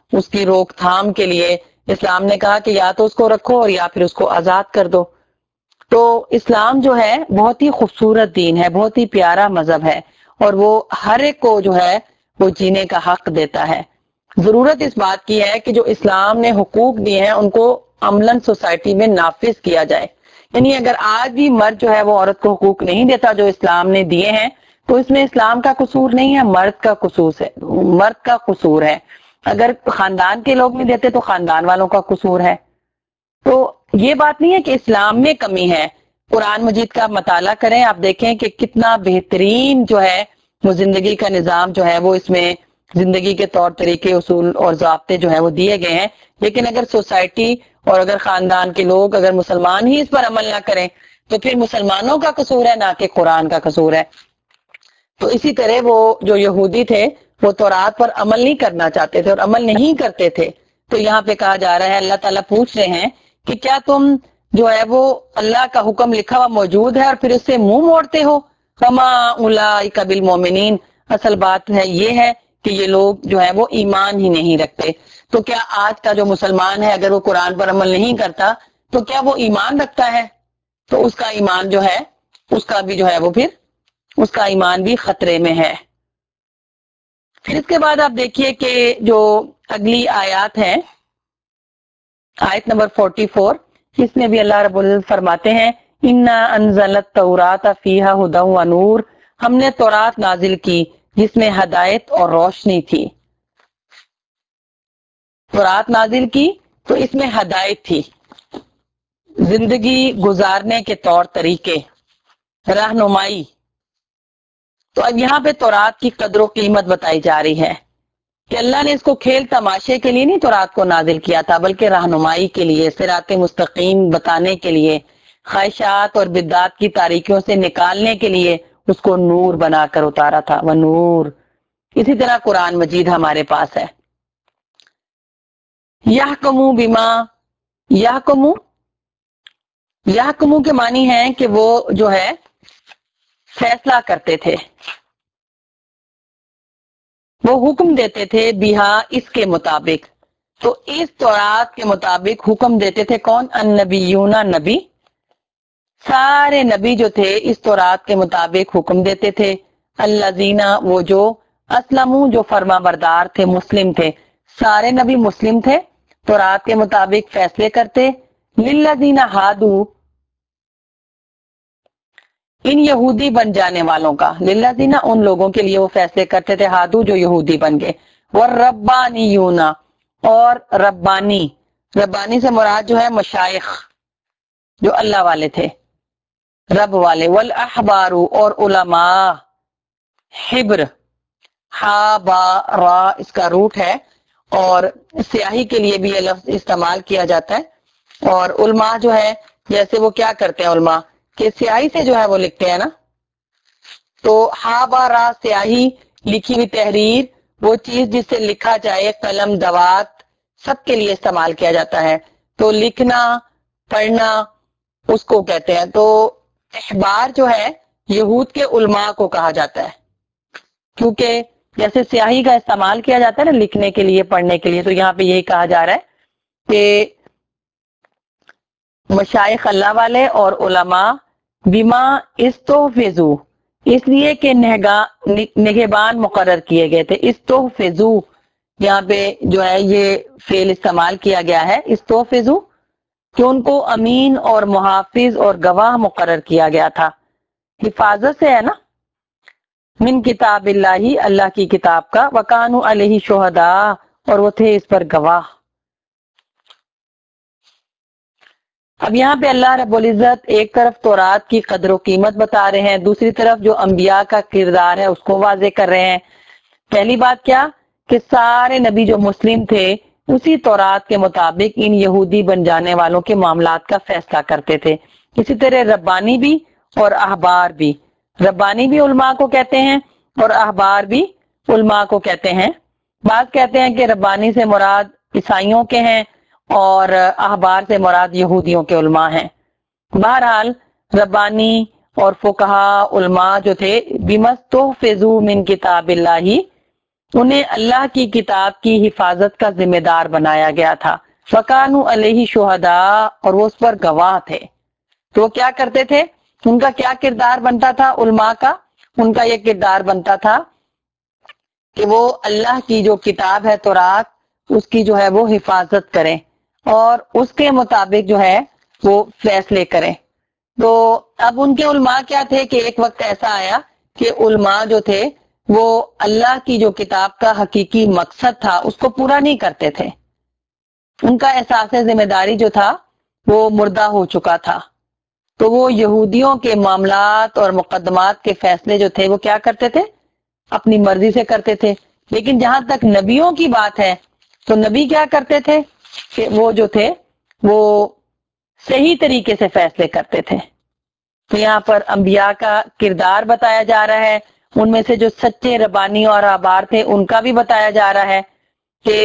S1: اس کی روک تھام کے لیے اسلام نے کہا کہ یا تو اس کو رکھو اور یا پھر اس کو آزاد کر دو. تو اسلام جو ہے بہت ہی خوبصورت دین ہے، بہت ہی پیارا مذہب ہے، اور وہ ہر ایک کو جو ہے وہ جینے کا حق دیتا ہے. ضرورت اس بات کی ہے کہ جو اسلام نے حقوق دیے ہیں ان کو عملاً سوسائٹی میں نافذ کیا جائے. یعنی اگر آج بھی مرد جو ہے وہ عورت کو حقوق نہیں دیتا جو اسلام نے دیے ہیں، تو اس میں اسلام کا قصور نہیں ہے، مرد کا قصور ہے مرد کا قصور ہے. اگر خاندان کے لوگ نہیں دیتے تو خاندان والوں کا قصور ہے. تو یہ بات نہیں ہے کہ اسلام میں کمی ہے. قرآن مجید کا مطالعہ کریں، آپ دیکھیں کہ کتنا بہترین جو ہے وہ زندگی کا نظام جو ہے وہ اس میں زندگی کے طور طریقے، اصول اور ضابطے جو ہے وہ دیے گئے ہیں. لیکن اگر سوسائٹی اور اگر خاندان کے لوگ اگر مسلمان ہی اس پر عمل نہ کریں تو پھر مسلمانوں کا قصور ہے، نہ کہ قرآن کا قصور ہے. تو اسی طرح وہ جو یہودی تھے وہ تورات پر عمل نہیں کرنا چاہتے تھے اور عمل نہیں کرتے تھے. تو یہاں پہ کہا جا رہا ہے، اللہ تعالیٰ پوچھ رہے ہیں کہ کیا تم جو ہے وہ اللہ کا حکم لکھا ہوا موجود ہے اور پھر اس سے منہ موڑتے ہو؟ فما اولئک بالمؤمنین، اصل بات ہے یہ ہے کہ یہ لوگ جو ہے وہ ایمان ہی نہیں رکھتے. تو کیا آج کا جو مسلمان ہے اگر وہ قرآن پر عمل نہیں کرتا تو کیا وہ ایمان رکھتا ہے؟ تو اس کا ایمان جو ہے اس کا بھی جو ہے وہ پھر اس کا ایمان بھی خطرے میں ہے. پھر اس کے بعد آپ دیکھیے کہ جو اگلی آیات ہے، آیت نمبر چوالیس، اس میں بھی اللہ رب العزت فرماتے ہیں انا انزلنا التوراۃ فیہا ھدی و نور، ہم نے تورات نازل کی جس میں ہدایت اور روشنی تھی. تورات نازل کی تو اس میں ہدایت تھی، زندگی گزارنے کے طور طریقے، رہنمائی. تو اب یہاں پہ تورات کی قدر و قیمت بتائی جا رہی ہے کہ اللہ نے اس کو کھیل تماشے کے لیے نہیں تورات کو نازل کیا تھا، بلکہ رہنمائی کے لیے، صراط مستقیم بتانے کے لیے، خواہشات اور بدعات کی تاریکیوں سے نکالنے کے لیے اس کو نور بنا کر اتارا تھا. وہ نور. اسی طرح قرآن مجید ہمارے پاس ہے. یحکمو بما یحکمو یحکمو کے معنی ہے کہ وہ جو ہے فیصلہ کرتے تھے، وہ حکم دیتے تھے بیہا اس کے مطابق. تو اس تورات کے مطابق حکم دیتے تھے کون؟ النبیون، نبی. سارے نبی جو تھے اس تورات کے مطابق حکم دیتے تھے. الذین، وہ جو اسلموا، جو فرما بردار تھے، مسلم تھے. سارے نبی مسلم تھے، تورات کے مطابق فیصلے کرتے. للذین ہادوا، ان یہودی بن جانے والوں کا، للذین ان لوگوں کے لیے وہ فیصلے کرتے تھے، ہادو جو یہودی بن گئے. والربانیون، اور ربانی. ربانی سے مراد جو ہے مشائخ، جو اللہ والے تھے، رب والے. والاحبار، اور علماء. حبر، ہا با را اس کا روٹ ہے، اور سیاہی کے لیے بھی یہ لفظ استعمال کیا جاتا ہے. اور علماء جو ہے جیسے وہ کیا کرتے ہیں علماء کہ سیاہی سے جو ہے وہ لکھتے ہیں نا. تو ہا با را سیاہی، لکھی ہوئی تحریر، وہ چیز جس سے لکھا جائے، قلم، دوات، سب کے لیے استعمال کیا جاتا ہے. تو لکھنا، پڑھنا اس کو کہتے ہیں. تو احبار جو ہے یہود کے علماء کو کہا جاتا ہے، کیونکہ جیسے سیاہی کا استعمال کیا جاتا ہے نا لکھنے کے لیے، پڑھنے کے لیے، تو یہاں پہ یہی کہا جا رہا ہے کہ مشائخ اللہ والے اور علماء. بما استحفظوا، اس لیے کہ نگہبان مقرر کیے گئے تھے. استحفظوا یہاں پہ جو ہے یہ فعل استعمال کیا گیا ہے، استحفظوا، کہ ان کو امین اور محافظ اور گواہ مقرر کیا گیا تھا. حفاظت سے ہے نا، من کتاب اللہ، اللہ کی کتاب کا. وکانوا علیہ شہداء، اور وہ تھے اس پر گواہ. اب یہاں پہ اللہ رب العزت ایک طرف تورات کی قدر و قیمت بتا رہے ہیں، دوسری طرف جو انبیاء کا کردار ہے اس کو واضح کر رہے ہیں. پہلی بات کیا کہ سارے نبی جو مسلم تھے اسی تورات کے مطابق ان یہودی بن جانے والوں کے معاملات کا فیصلہ کرتے تھے. اسی طرح ربانی بھی اور احبار بھی. ربانی بھی علماء کو کہتے ہیں اور احبار بھی علماء کو کہتے ہیں. بعض کہتے ہیں کہ ربانی سے مراد عیسائیوں کے ہیں اور احبار سے مراد یہودیوں کے علماء ہیں. بہرحال ربانی اور فقہا علماء جو تھے بمستحفظوا من کتاب اللہ، انہیں اللہ کی کتاب کی حفاظت کا ذمہ دار بنایا گیا تھا، فَكَانُوا عَلَيْهِ شُهَدَاءَ، اور وہ اس پر گواہ تھے۔ تو وہ کیا کرتے تھے؟ ان کا کیا کردار بنتا تھا علماء کا؟ ان کا یہ کردار بنتا تھا کہ وہ اللہ کی جو کتاب ہے تورات، اس کی جو ہے وہ حفاظت کریں اور اس کے مطابق جو ہے وہ فیصلے کریں۔ تو اب ان کے علماء کیا تھے کہ ایک وقت ایسا آیا کہ علماء جو تھے وہ اللہ کی جو کتاب کا حقیقی مقصد تھا اس کو پورا نہیں کرتے تھے۔ ان کا احساس ذمہ داری جو تھا وہ مردہ ہو چکا تھا، تو وہ یہودیوں کے معاملات اور مقدمات کے فیصلے جو تھے وہ کیا کرتے تھے؟ اپنی مرضی سے کرتے تھے۔ لیکن جہاں تک نبیوں کی بات ہے تو نبی کیا کرتے تھے کہ وہ جو تھے وہ صحیح طریقے سے فیصلے کرتے تھے۔ تو یہاں پر انبیاء کا کردار بتایا جا رہا ہے، ان میں سے جو سچے ربانی اور آبار تھے ان کا بھی بتایا جا رہا ہے کہ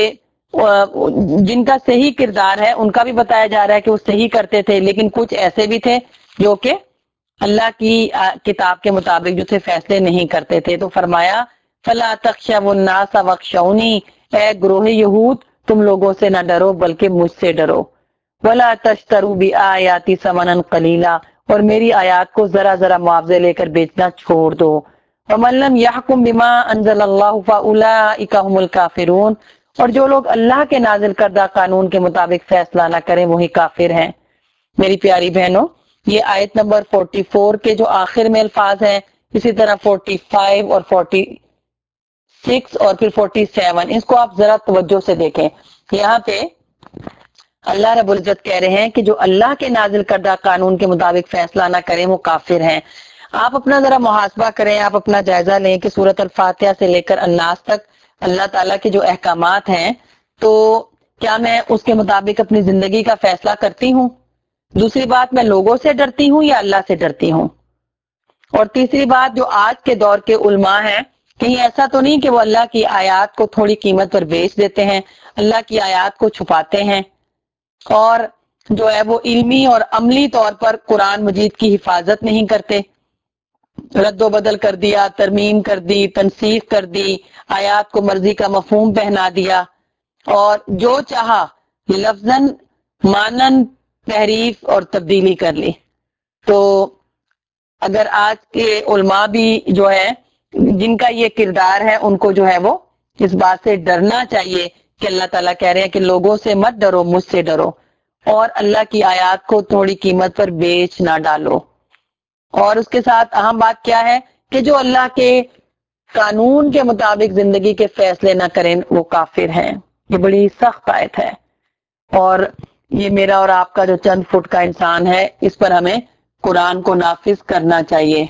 S1: جن کا صحیح کردار ہے ان کا بھی بتایا جا رہا ہے کہ وہ صحیح کرتے تھے، لیکن کچھ ایسے بھی تھے جو کہ اللہ کی کتاب کے مطابق جو تھے فیصلے نہیں کرتے تھے۔ تو فرمایا فَلَا تَخْشَوُا النَّاسَ وَاخْشَوْنِی، اے گروہ یہود تم لوگوں سے نہ ڈرو بلکہ مجھ سے ڈرو۔ وَلَا تَشْتَرُوا بِآيَاتِي ثَمَنًا قَلِيلًا، اور میری آیات کو ذرا ذرا معاوضے لے کر بیچنا چھوڑ دو۔ وَمَن لَّمْ يَحْكُم بِمَا أَنزَلَ اللَّهُ فَأُولَٰئِكَ هُمُ الْكَافِرُونَ، اور جو لوگ اللہ کے نازل کردہ قانون کے مطابق فیصلہ نہ کریں وہی کافر ہیں۔ میری پیاری بہنوں، یہ آیت نمبر چوالیس کے جو آخر میں الفاظ ہیں، اسی طرح پچاس اور چھیالیس اور پھر سینتالیس، اس کو آپ ذرا توجہ سے دیکھیں۔ یہاں پہ اللہ رب العزت کہہ رہے ہیں کہ جو اللہ کے نازل کردہ قانون کے مطابق فیصلہ نہ کریں وہ کافر ہیں۔ آپ اپنا ذرا محاسبہ کریں، آپ اپنا جائزہ لیں کہ سورۃ الفاتحہ سے لے کر الناس تک اللہ تعالیٰ کے جو احکامات ہیں تو کیا میں اس کے مطابق اپنی زندگی کا فیصلہ کرتی ہوں؟ دوسری بات، میں لوگوں سے ڈرتی ہوں یا اللہ سے ڈرتی ہوں؟ اور تیسری بات، جو آج کے دور کے علماء ہیں کہیں ایسا تو نہیں کہ وہ اللہ کی آیات کو تھوڑی قیمت پر بیچ دیتے ہیں، اللہ کی آیات کو چھپاتے ہیں اور جو ہے وہ علمی اور عملی طور پر قرآن مجید کی حفاظت نہیں کرتے، رد و بدل کر دیا، ترمیم کر دی، تنسیخ کر دی، آیات کو مرضی کا مفہوم پہنا دیا اور جو چاہا لفظاً مانن تحریف اور تبدیلی کر لی۔ تو اگر آج کے علماء بھی جو ہے جن کا یہ کردار ہے ان کو جو ہے وہ اس بات سے ڈرنا چاہیے کہ اللہ تعالیٰ کہہ رہے ہیں کہ لوگوں سے مت ڈرو، مجھ سے ڈرو، اور اللہ کی آیات کو تھوڑی قیمت پر بیچ نہ ڈالو۔ اور اس کے ساتھ اہم بات کیا ہے کہ جو اللہ کے قانون کے مطابق زندگی کے فیصلے نہ کریں وہ کافر ہیں۔ یہ بڑی سخت آیت ہے اور یہ میرا اور آپ کا جو چند فٹ کا انسان ہے اس پر ہمیں قرآن کو نافذ کرنا چاہیے۔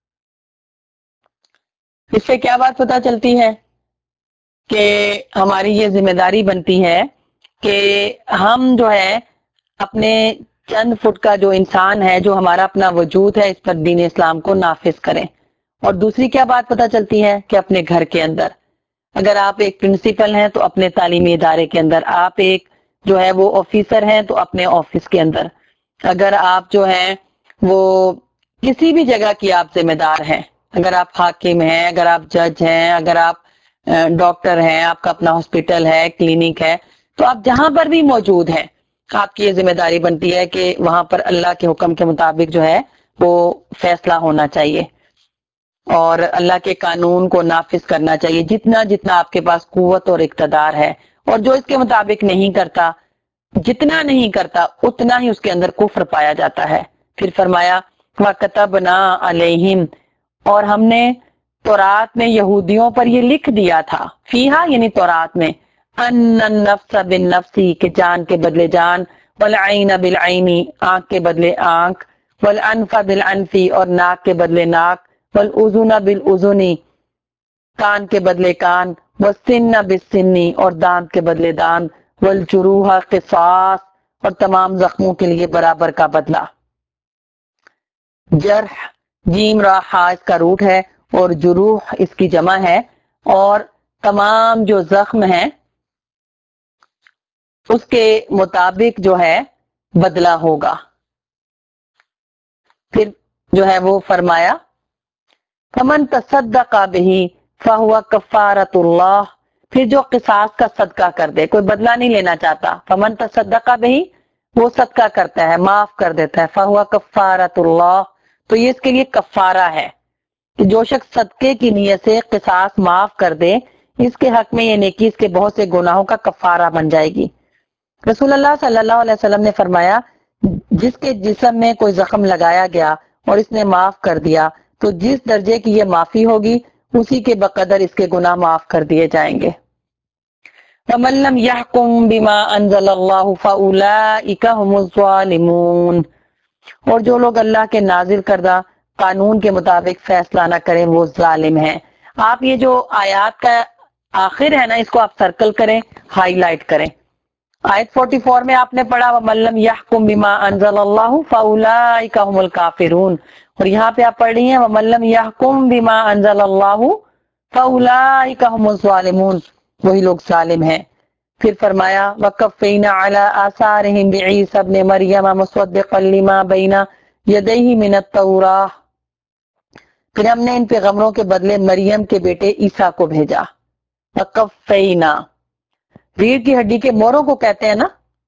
S1: اس سے کیا بات پتہ چلتی ہے کہ ہماری یہ ذمہ داری بنتی ہے کہ ہم جو ہے اپنے چند فٹ کا جو انسان ہے، جو ہمارا اپنا وجود ہے، اس پر دین اسلام کو نافذ کریں۔ اور دوسری کیا بات پتہ چلتی ہے کہ اپنے گھر کے اندر، اگر آپ ایک پرنسپل ہیں تو اپنے تعلیمی ادارے کے اندر، آپ ایک جو ہے وہ آفیسر ہیں تو اپنے آفس کے اندر، اگر آپ جو ہیں وہ کسی بھی جگہ کی آپ ذمہ دار ہیں، اگر آپ حاکم ہیں، اگر آپ جج ہیں، اگر آپ ڈاکٹر ہیں، آپ کا اپنا ہاسپٹل ہے، کلینک ہے، تو آپ جہاں پر بھی موجود ہیں آپ کی یہ ذمہ داری بنتی ہے کہ وہاں پر اللہ کے حکم کے مطابق جو ہے وہ فیصلہ ہونا چاہیے اور اللہ کے قانون کو نافذ کرنا چاہیے جتنا جتنا آپ کے پاس قوت اور اقتدار ہے۔ اور جو اس کے مطابق نہیں کرتا، جتنا نہیں کرتا اتنا ہی اس کے اندر کفر پایا جاتا ہے۔ پھر فرمایا وَكَتَبْنَا عَلَيْهِمْ، اور ہم نے تورات میں یہودیوں پر یہ لکھ دیا تھا، فیہا یعنی تورات میں، ان النفس بالنفس کہ جان کے بدلے جان، والعین بالعین آنکھ کے بدلے آنکھ، والانف بالانف اور ناک کے بدلے ناک، والاذن بالاذن کان کے بدلے کان، والسن بالسن اور دانت کے بدلے دانت، والجروح قصاص اور تمام زخموں کے لیے برابر کا بدلہ۔ جرح جیم را ہا اس کا روٹ ہے اور جروح اس کی جمع ہے، اور تمام جو زخم ہیں اس کے مطابق جو ہے بدلہ ہوگا۔ پھر جو ہے وہ فرمایا فمن تصدق بہ، فہو کفارۃ اللہ، پھر جو قصاص کا صدقہ کر دے، کوئی بدلہ نہیں لینا چاہتا، فمن تصدق بہ، وہ صدقہ کرتا ہے، معاف کر دیتا ہے، فہو کفارۃ اللہ، تو یہ اس کے لیے کفارہ ہے کہ جو شخص صدقے کی نیت سے قصاص معاف کر دے، اس کے حق میں یہ نیکی اس کے بہت سے گناہوں کا کفارہ بن جائے گی۔ رسول اللہ صلی اللہ علیہ وسلم نے فرمایا، جس کے جسم میں کوئی زخم لگایا گیا اور اس نے معاف کر دیا، تو جس درجے کی یہ معافی ہوگی اسی کے بقدر اس کے گناہ معاف کر دیے جائیں گے۔ وَمَن لَّمْ يَحْكُم بِمَا أَنزَلَ اللَّهُ فَأُولَٰئِكَ هُمُ الظَّالِمُونَ، اور جو لوگ اللہ کے نازل کردہ قانون کے مطابق فیصلہ نہ کریں وہ ظالم ہیں۔ آپ یہ جو آیات کا آخر ہے نا، اس کو آپ سرکل کریں، ہائی لائٹ کریں۔ آیت چوالیس میں آپ نے پڑھا وَمَن لَّمْ يَحْكُم بِمَا أَنزَلَ اللَّهُ فَأُولَٰئِكَ هُمُ الْكَافِرُونَ، اور یہاں پہ آپ پڑھ رہی ہیں وَمَن لَّمْ يَحْكُم بِمَا أَنزَلَ اللَّهُ فَأُولَٰئِكَ هُمُ الظَّالِمُونَ، وہی لوگ ظالم ہیں۔ پھر فرمایا وَقَفَّيْنَا عَلَىٰ آثَارِهِم بِعِیسَىٰ ابْنِ مَرْیَمَ مُصَدِّقًا لِّمَا بَیْنَ یَدَیْہِ مِنَ التَّوْرَاۃ، پھر ہم نے ان پیغمبروں کے بدلے مریم کے بیٹے عیسیٰ کو بھیجا۔ وَقَفَّيْنَا، ریڑھ کی ہڈی کے موروں کو کہتے ہیں نا،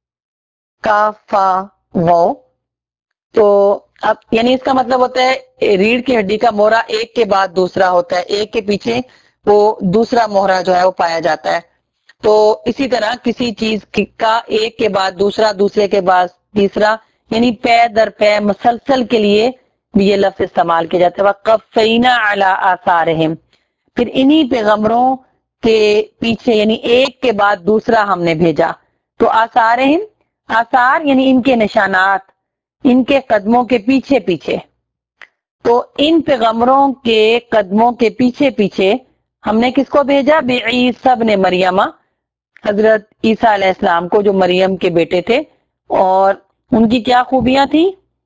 S1: کافا وہ، تو اب یعنی اس کا مطلب ہوتا ہے ریڑھ کی ہڈی کا مورا ایک کے بعد دوسرا ہوتا ہے، ایک کے پیچھے وہ دوسرا مہرا جو ہے وہ پایا جاتا ہے۔ تو اسی طرح کسی چیز کا ایک کے بعد دوسرا، دوسرے کے بعد تیسرا، یعنی پے در پے مسلسل کے لیے بھی یہ لفظ استعمال کیا جاتا ہے۔ وَقَفَّيْنَا عَلَىٰ آثَارِهِم، پھر انہی پیغمبروں کے پیچھے یعنی ایک کے بعد دوسرا ہم نے بھیجا۔ تو آثارہم، آثار یعنی ان کے نشانات، ان کے قدموں کے پیچھے پیچھے، تو ان پیغمبروں کے قدموں کے پیچھے پیچھے ہم نے کس کو بھیجا؟ بعیسیٰ ابن مریم، حضرت عیسیٰ علیہ السلام کو جو مریم کے بیٹے تھے، اور ان کی کیا خوبیاں تھیں؟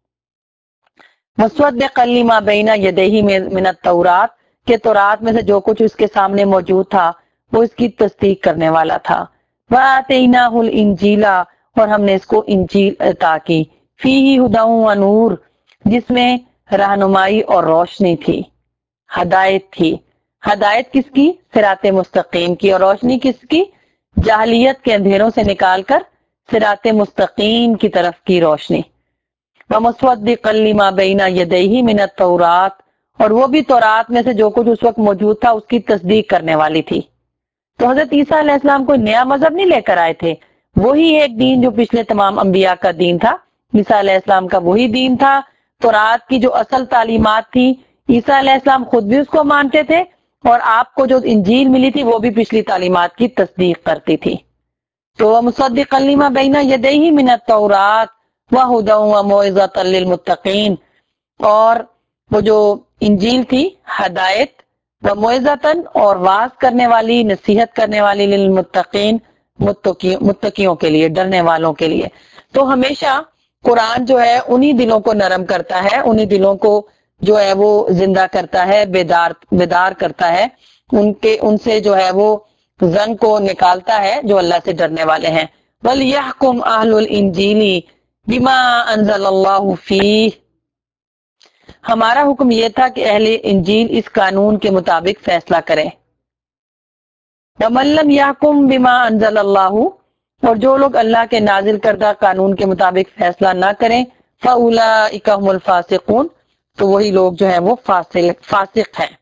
S1: مصدقا لما بین یدیہ من التوراۃ، کہ تورات میں سے جو کچھ اس کے سامنے موجود تھا وہ اس کی تصدیق کرنے والا تھا۔ وآتیناہ الانجیل، اور ہم نے اس کو انجیل عطا کی، فیہ ھدی و نور، جس میں رہنمائی اور روشنی تھی، ہدایت تھی۔ ہدایت کس کی؟ صراط مستقیم کی، اور روشنی کس کی؟ جاہلیت کے اندھیروں سے نکال کر صراط مستقیم کی طرف کی روشنی۔ وَمُصَدِّقًا لِّمَا بَیْنَ یَدَیْہِ مِنَ التَّوْرَاۃ، اور وہ بھی تورات میں سے جو کچھ اس وقت موجود تھا اس کی تصدیق کرنے والی تھی۔ تو حضرت عیسیٰ علیہ السلام کوئی نیا مذہب نہیں لے کر آئے تھے، وہی ایک دین جو پچھلے تمام انبیاء کا دین تھا، عیسیٰ علیہ السلام کا وہی دین تھا۔ تورات کی جو اصل تعلیمات تھی عیسیٰ علیہ السلام خود بھی اس کو مانتے تھے، اور آپ کو جو انجیل ملی تھی وہ بھی پچھلی تعلیمات کی تصدیق کرتی تھی۔ تو مصدقا لما بین یدیہ من التوراۃ وہدی وموعظۃ للمتقین، اور وہ جو انجیل تھی ہدایت وموعظۃ، اور واعظ کرنے والی، نصیحت کرنے والی، للمتقین، متقیوں کے لیے، ڈرنے والوں کے لیے۔ تو ہمیشہ قرآن جو ہے انہی دلوں کو نرم کرتا ہے، انہی دلوں کو جو ہے وہ زندہ کرتا ہے، بیدار بیدار کرتا ہے، ان کے ان سے جو ہے وہ زن کو نکالتا ہے جو اللہ سے ڈرنے والے ہیں۔ وَلْيَحْكُمْ أَهْلُ الْإِنْجِيلِ بِمَا أَنزَلَ اللَّهُ فِيهِ، ہمارا حکم یہ تھا کہ اہل انجیل اس قانون کے مطابق فیصلہ کریں۔ وَمَن لَّمْ يَحْكُم بِمَا أَنزَلَ اللَّهُ، اور جو لوگ اللہ کے نازل کردہ قانون کے مطابق فیصلہ نہ کریں، فَأُولَٰئِكَ هُمُ الْفَاسِقُونَ، تو وہی لوگ جو ہیں وہ فاسق فاسق ہیں۔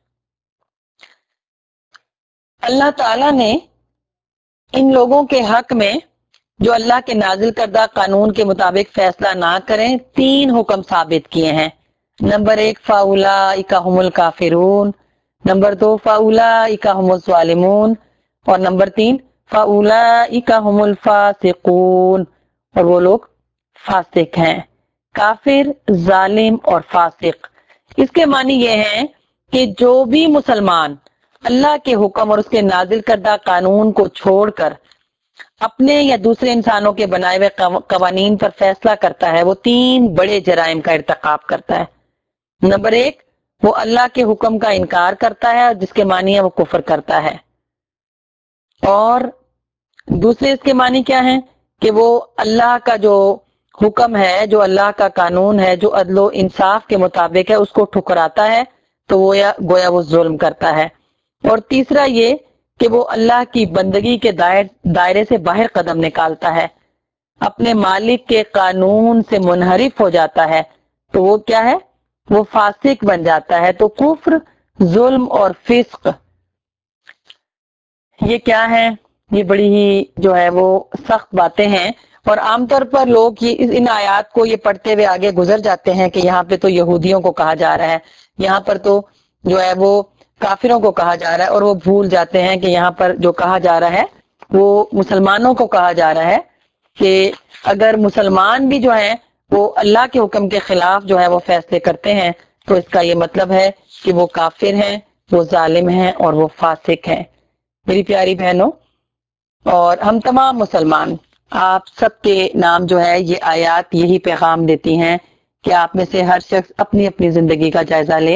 S1: اللہ تعالیٰ نے ان لوگوں کے حق میں جو اللہ کے نازل کردہ قانون کے مطابق فیصلہ نہ کریں تین حکم ثابت کیے ہیں۔ نمبر ایک فَأُولَٰئِكَ هُمُ الْكَافِرُونَ، نمبر دو فَأُولَٰئِكَ هُمُ الظَّالِمُونَ، اور نمبر تین فَأُولَٰئِكَ هُمُ الْفَاسِقُونَ، اور وہ لوگ فاسق ہیں۔ کافر، ظالم اور فاسق، اس کے معنی یہ ہیں کہ جو بھی مسلمان اللہ کے حکم اور اس کے نازل کردہ قانون کو چھوڑ کر اپنے یا دوسرے انسانوں کے بنائے ہوئے قوانین پر فیصلہ کرتا ہے، وہ تین بڑے جرائم کا ارتکاب کرتا ہے۔ نمبر ایک، وہ اللہ کے حکم کا انکار کرتا ہے، جس کے معنی ہے وہ کفر کرتا ہے، اور دوسرے اس کے معنی کیا ہیں کہ وہ اللہ کا جو حکم ہے، جو اللہ کا قانون ہے، جو عدل و انصاف کے مطابق ہے، اس کو ٹھکراتا ہے، تو وہ یا گویا وہ ظلم کرتا ہے۔ اور تیسرا یہ کہ وہ اللہ کی بندگی کے دائرے سے باہر قدم نکالتا ہے، اپنے مالک کے قانون سے منحرف ہو جاتا ہے تو وہ کیا ہے؟ وہ فاسق بن جاتا ہے۔ تو کفر، ظلم اور فسق یہ کیا ہے؟ یہ بڑی ہی جو ہے وہ سخت باتیں ہیں، اور عام طور پر لوگ یہ ان آیات کو یہ پڑھتے ہوئے آگے گزر جاتے ہیں کہ یہاں پہ تو یہودیوں کو کہا جا رہا ہے، یہاں پر تو جو ہے وہ کافروں کو کہا جا رہا ہے، اور وہ بھول جاتے ہیں کہ یہاں پر جو کہا جا رہا ہے وہ مسلمانوں کو کہا جا رہا ہے کہ اگر مسلمان بھی جو ہے وہ اللہ کے حکم کے خلاف جو ہے وہ فیصلے کرتے ہیں تو اس کا یہ مطلب ہے کہ وہ کافر ہیں، وہ ظالم ہیں اور وہ فاسق ہیں۔ میری پیاری بہنوں اور ہم تمام مسلمان، آپ سب کے نام جو ہے یہ آیات یہی پیغام دیتی ہیں کہ آپ میں سے ہر شخص اپنی اپنی زندگی کا جائزہ لے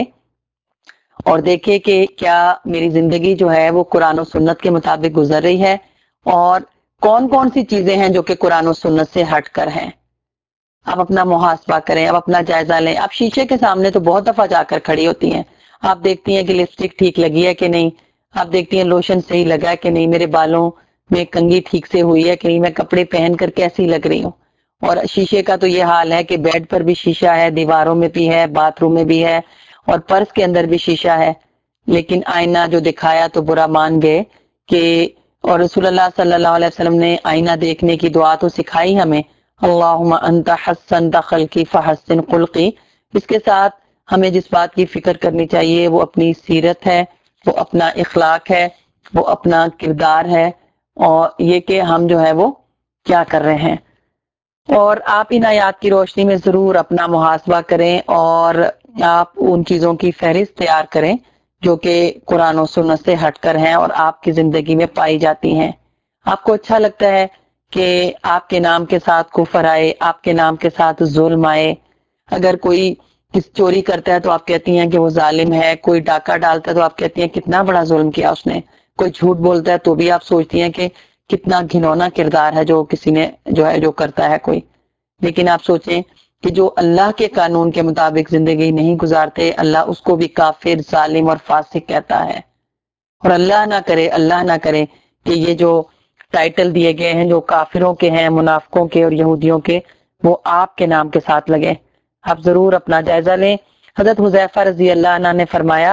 S1: اور دیکھے کہ کیا میری زندگی جو ہے وہ قرآن و سنت کے مطابق گزر رہی ہے، اور کون کون سی چیزیں ہیں جو کہ قرآن و سنت سے ہٹ کر ہیں۔ آپ اپنا محاسبہ کریں، آپ اپنا جائزہ لیں۔ آپ شیشے کے سامنے تو بہت دفعہ جا کر کھڑی ہوتی ہیں، آپ دیکھتی ہیں کہ لپسٹک ٹھیک لگی ہے کہ نہیں، آپ دیکھتی ہیں لوشن صحیح لگا ہے کہ نہیں، میرے بالوں میں کنگھی ٹھیک سے ہوئی ہے کہ نہیں، میں کپڑے پہن کر کیسی لگ رہی ہوں۔ اور شیشے کا تو یہ حال ہے کہ بیڈ پر بھی شیشہ ہے، دیواروں میں بھی ہے، باتھ روم میں بھی ہے، اور پرس کے اندر بھی شیشہ ہے۔ لیکن آئینہ جو دکھایا تو برا مان گئے کہ، اور رسول اللہ صلی اللہ علیہ وسلم نے آئینہ دیکھنے کی دعا تو سکھائی ہمیں، اللہم انت حسنت خلقی فحسن خلقی۔ اس کے ساتھ ہمیں جس بات کی فکر کرنی چاہیے وہ اپنی سیرت ہے، وہ اپنا اخلاق ہے، وہ اپنا کردار ہے، اور یہ کہ ہم جو ہے وہ کیا کر رہے ہیں۔ اور آپ ان آیات کی روشنی میں ضرور اپنا محاسبہ کریں اور آپ ان چیزوں کی فہرست تیار کریں جو کہ قرآن و سنت سے ہٹ کر ہیں اور آپ کی زندگی میں پائی جاتی ہیں۔ آپ کو اچھا لگتا ہے کہ آپ کے نام کے ساتھ کفر آئے، آپ کے نام کے ساتھ ظلم آئے؟ اگر کوئی کس چوری کرتا ہے تو آپ کہتی ہیں کہ وہ ظالم ہے، کوئی ڈاکہ ڈالتا ہے تو آپ کہتی ہیں کتنا بڑا ظلم کیا اس نے، کوئی جھوٹ بولتا ہے تو بھی آپ سوچتی ہیں کہ کتنا گھنونا کردار ہے جو کسی نے جو ہے جو کرتا ہے کوئی۔ لیکن آپ سوچیں کہ جو اللہ کے قانون کے مطابق زندگی نہیں گزارتے، اللہ اس کو بھی کافر، ظالم اور فاسق کہتا ہے۔ اور اللہ نہ کرے اللہ نہ کرے کہ یہ جو ٹائٹل دیے گئے ہیں جو کافروں کے ہیں، منافقوں کے اور یہودیوں کے، وہ آپ کے نام کے ساتھ لگے۔ آپ ضرور اپنا جائزہ لیں۔ حضرت حذیفہ رضی اللہ عنہ نے فرمایا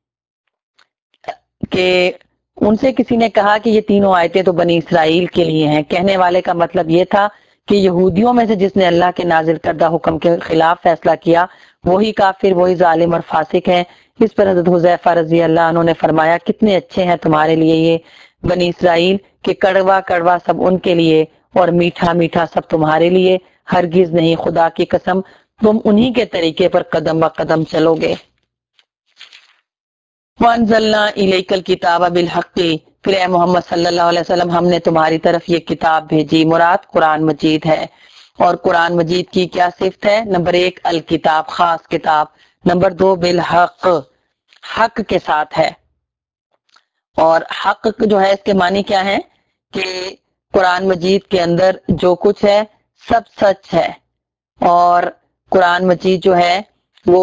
S1: کہ ان سے کسی نے کہا کہ یہ تینوں آیتیں تو بنی اسرائیل کے لیے ہیں۔ کہنے والے کا مطلب یہ تھا کہ یہودیوں میں سے جس نے اللہ کے نازل کردہ حکم کے خلاف فیصلہ کیا وہی کافر، وہی ظالم اور فاسق ہے۔ اس پر حضرت حذیفہ رضی اللہ عنہ نے فرمایا کتنے اچھے ہیں تمہارے لیے یہ بنی اسرائیل کہ کڑوا کڑوا سب ان کے لیے اور میٹھا میٹھا سب تمہارے لیے، ہرگز نہیں، خدا کی قسم تم انہی کے طریقے پر قدم با قدم چلو گے۔ وَأَنزَلْنَا إِلَيْكَ الْكِتَابَ بِالْحَقِّ، پھر اے محمد صلی اللہ علیہ وسلم ہم نے تمہاری طرف یہ کتاب بھیجی، مراد قرآن مجید ہے۔ اور قرآن مجید کی کیا صفت ہے؟ نمبر ایک الکتاب، خاص کتاب۔ نمبر دو بالحق، حق کے ساتھ ہے۔ اور حق جو ہے اس کے معنی کیا ہے کہ قرآن مجید کے اندر جو کچھ ہے سب سچ ہے، اور قرآن مجید جو ہے وہ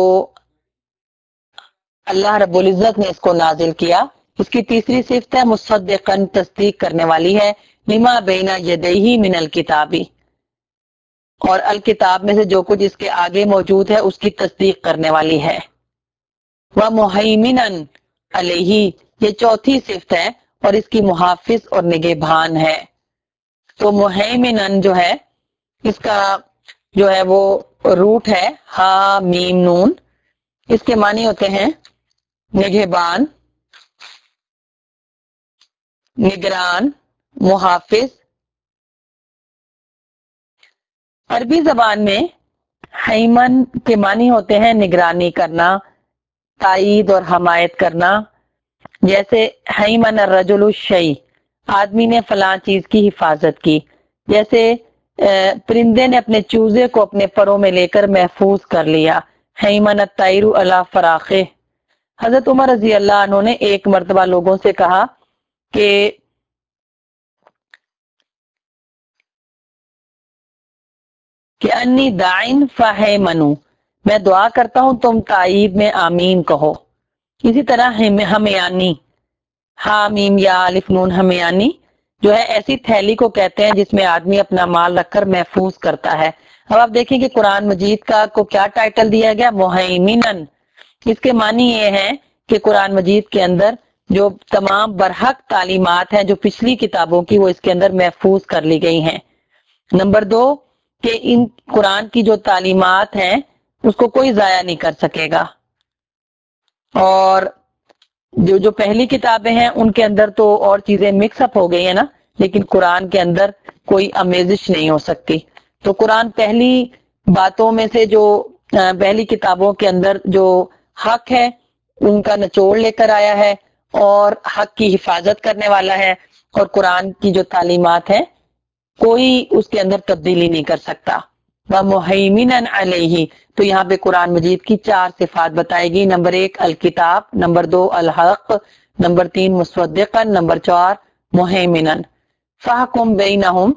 S1: اللہ رب العزت نے اس کو نازل کیا۔ اس کی تیسری صفت ہے مصدقاً، تصدیق کرنے والی ہے، لما بین یدیہ من الکتابی، اور الکتاب میں سے جو کچھ اس کے آگے موجود ہے اس کی تصدیق کرنے والی ہے۔ وَمُہَیْمِنًا عَلَیہ، یہ چوتھی صفت ہے، اور اس کی محافظ اور نگہبان ہے۔ تو مہیمنن جو ہے اس کا جو ہے وہ روٹ ہے ہا میم نون، اس کے معنی ہوتے ہیں نگہبان، نگران، محافظ۔ عربی زبان میں حیمن کے معنی ہوتے ہیں نگرانی کرنا، تائید اور حمایت کرنا۔ جیسے حیمن الرجل الشیء، آدمی نے فلاں چیز کی حفاظت کی۔ جیسے پرندے نے اپنے چوزے کو اپنے پروں میں لے کر محفوظ کر لیا، حیمن الطیر علی فراخہ۔ حضرت عمر رضی اللہ عنہ نے ایک مرتبہ لوگوں سے کہا کہ کہ انی داعن فہیمنو، میں دعا کرتا ہوں تم تائید میں آمین کہو۔ اسی طرح ہمیانی، حامیم یا الف نون ہمیانی جو ہے ایسی تھیلی کو کہتے ہیں جس میں آدمی اپنا مال رکھ کر محفوظ کرتا ہے. اب آپ دیکھیں کہ قرآن مجید کا کو کیا ٹائٹل دیا گیا؟ مہیمنن. اس کے معنی یہ ہے کہ قرآن مجید کے اندر جو تمام برحق تعلیمات ہیں جو پچھلی کتابوں کی وہ اس کے اندر محفوظ کر لی گئی ہیں. نمبر دو کہ ان قرآن کی جو تعلیمات ہیں اس کو کوئی ضائع نہیں کر سکے گا. اور جو جو پہلی کتابیں ہیں ان کے اندر تو اور چیزیں مکس اپ ہو گئی ہیں نا، لیکن قرآن کے اندر کوئی آمیزش نہیں ہو سکتی. تو قرآن پہلی باتوں میں سے جو پہلی کتابوں کے اندر جو حق ہے ان کا نچوڑ لے کر آیا ہے اور حق کی حفاظت کرنے والا ہے، اور قرآن کی جو تعلیمات ہیں کوئی اس کے اندر تبدیلی نہیں کر سکتا. وَمُحَيْمِنًا عَلَيْهِ. تو یہاں پہ قرآن مجید کی چار صفات بتائے گی. نمبر ایک الکتاب، نمبر دو الحق، نمبر تین مصدقا، نمبر چار مہیمنن. فَحْكُم بَيْنَهُم.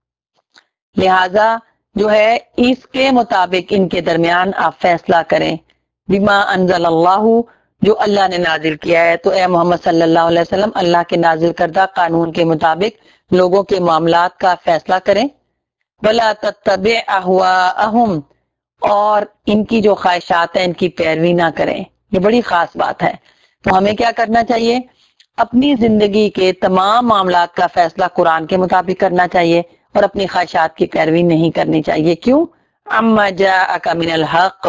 S1: لہذا جو ہے اس کے مطابق ان کے درمیان آپ فیصلہ کریں. بما انزل اللہ، جو اللہ نے نازل کیا ہے. تو اے محمد صلی اللہ علیہ وسلم اللہ کے نازل کردہ قانون کے مطابق لوگوں کے معاملات کا فیصلہ کریں. وَلَا تَتَّبِعْ أَهْوَاءَهُمْ. اور ان کی جو خواہشات ہیں ان کی پیروی نہ کریں. یہ بڑی خاص بات ہے. تو ہمیں کیا کرنا چاہیے؟ اپنی زندگی کے تمام معاملات کا فیصلہ قرآن کے مطابق کرنا چاہیے اور اپنی خواہشات کی پیروی نہیں کرنی چاہیے. کیوں؟ اما جاءک من الحق.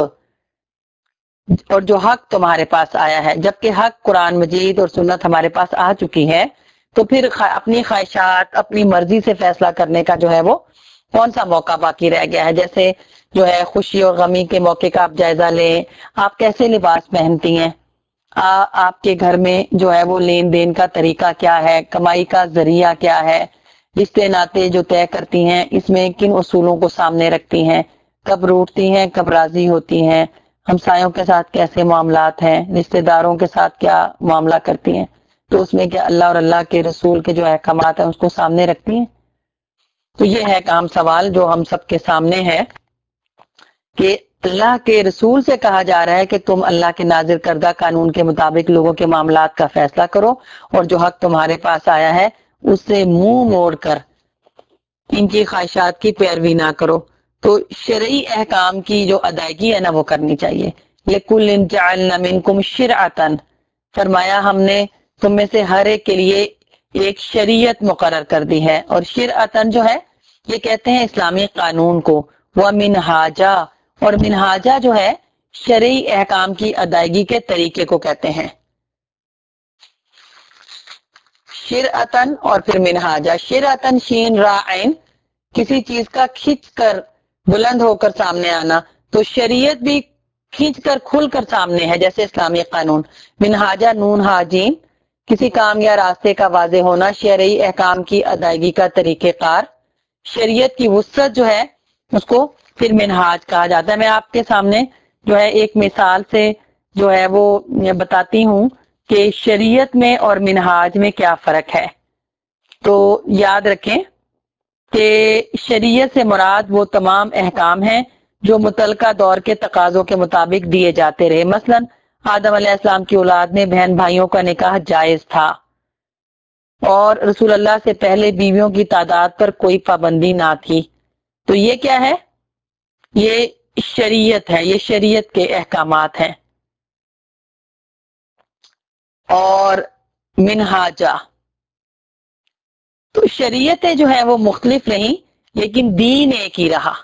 S1: اور جو حق تمہارے پاس آیا ہے، جبکہ حق قرآن مجید اور سنت ہمارے پاس آ چکی ہے تو پھر اپنی خواہشات اپنی مرضی سے فیصلہ کرنے کا جو ہے وہ کون سا موقع باقی رہ گیا ہے؟ جیسے جو ہے خوشی اور غمی کے موقع کا آپ جائزہ لیں. آپ کیسے لباس پہنتی ہیں؟ آ, آپ کے گھر میں جو ہے وہ لین دین کا طریقہ کیا ہے؟ کمائی کا ذریعہ کیا ہے؟ رشتے ناطے جو طے کرتی ہیں اس میں کن اصولوں کو سامنے رکھتی ہیں؟ کب روٹتی ہیں، کب راضی ہوتی ہیں؟ ہمسایوں کے ساتھ کیسے معاملات ہیں؟ رشتے داروں کے ساتھ کیا معاملہ کرتی ہیں؟ تو اس میں کیا اللہ اور اللہ کے رسول کے جو احکامات ہیں اس کو سامنے رکھتی ہیں؟ تو یہ ہے کام سوال جو ہم سب کے سامنے ہے کہ اللہ کے رسول سے کہا جا رہا ہے کہ تم اللہ کے نازل کردہ قانون کے مطابق لوگوں کے معاملات کا فیصلہ کرو اور جو حق تمہارے پاس آیا ہے اس سے منہ موڑ کر ان کی خواہشات کی پیروی نہ کرو. تو شرعی احکام کی جو ادائیگی ہے نا وہ کرنی چاہیے. لِكُلٍّ جَعَلْنَا مِنْكُمْ شِرْعَةً. فرمایا ہم نے تم میں سے ہر ایک کے لیے ایک شریعت مقرر کر دی ہے. اور شرعتاً جو ہے یہ کہتے ہیں اسلامی قانون کو. وَمِنْہَاجًا. اور منہاجہ جو ہے شرعی احکام کی ادائیگی کے طریقے کو کہتے ہیں. شرعتاً اور پھر منہاجہ. شرعتاً شین را عین، کسی چیز کا کھنچ کر بلند ہو کر سامنے آنا. تو شریعت بھی کھینچ کر کھل کر سامنے ہے جیسے اسلامی قانون. منہاجہ نون حاجین، کسی کام یا راستے کا واضح ہونا. شرعی احکام کی ادائیگی کا طریقہ کار. شریعت کی وسعت جو ہے اس کو پھر منہاج کہا جاتا ہے. میں آپ کے سامنے جو ہے ایک مثال سے جو ہے وہ بتاتی ہوں کہ شریعت میں اور منہاج میں کیا فرق ہے. تو یاد رکھیں کہ شریعت سے مراد وہ تمام احکام ہیں جو متعلقہ دور کے تقاضوں کے مطابق دیے جاتے رہے. مثلا آدم علیہ السلام کی اولاد میں بہن بھائیوں کا نکاح جائز تھا اور رسول اللہ سے پہلے بیویوں کی تعداد پر کوئی پابندی نہ تھی. تو یہ کیا ہے؟ یہ شریعت ہے، یہ شریعت کے احکامات ہیں. اور منہاجہ، تو شریعتیں جو ہے وہ مختلف نہیں لیکن دین ایک ہی رہا.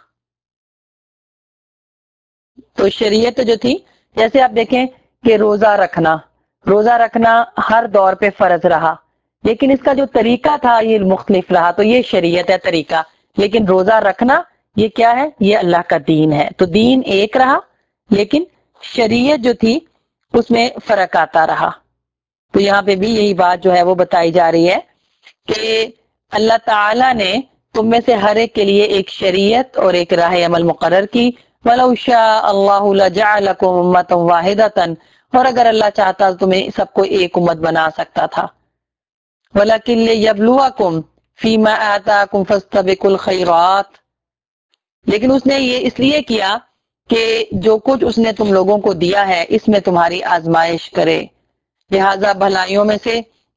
S1: تو شریعت جو تھی جیسے آپ دیکھیں کہ روزہ رکھنا روزہ رکھنا ہر دور پہ فرض رہا لیکن اس کا جو طریقہ تھا یہ مختلف رہا. تو یہ شریعت ہے طریقہ، لیکن روزہ رکھنا یہ کیا ہے؟ یہ اللہ کا دین ہے. تو دین ایک رہا لیکن شریعت جو تھی اس میں فرق آتا رہا. تو یہاں پہ بھی یہی بات جو ہے وہ بتائی جا رہی ہے کہ اللہ تعالی نے تم میں سے ہر ایک کے لیے ایک شریعت اور ایک راہ عمل مقرر کی. وَلَوْ شَاءَ اللَّهُ لَجَعَلَكُمْ أُمَّةً وَاحِدَةً. اور اگر اللہ چاہتا تو تمہیں سب کو ایک امت بنا سکتا تھا. وَلَكِنْ لِيَبْلُوَكُمْ فِي مَا آتَاكُمْ فَاسْتَبِقُوا الْخَيْرَاتِ. لیکن اس نے یہ اس لیے کیا کہ جو کچھ اس نے تم لوگوں کو دیا ہے اس میں تمہاری آزمائش کرے، لہذا بھلائیوں میں سے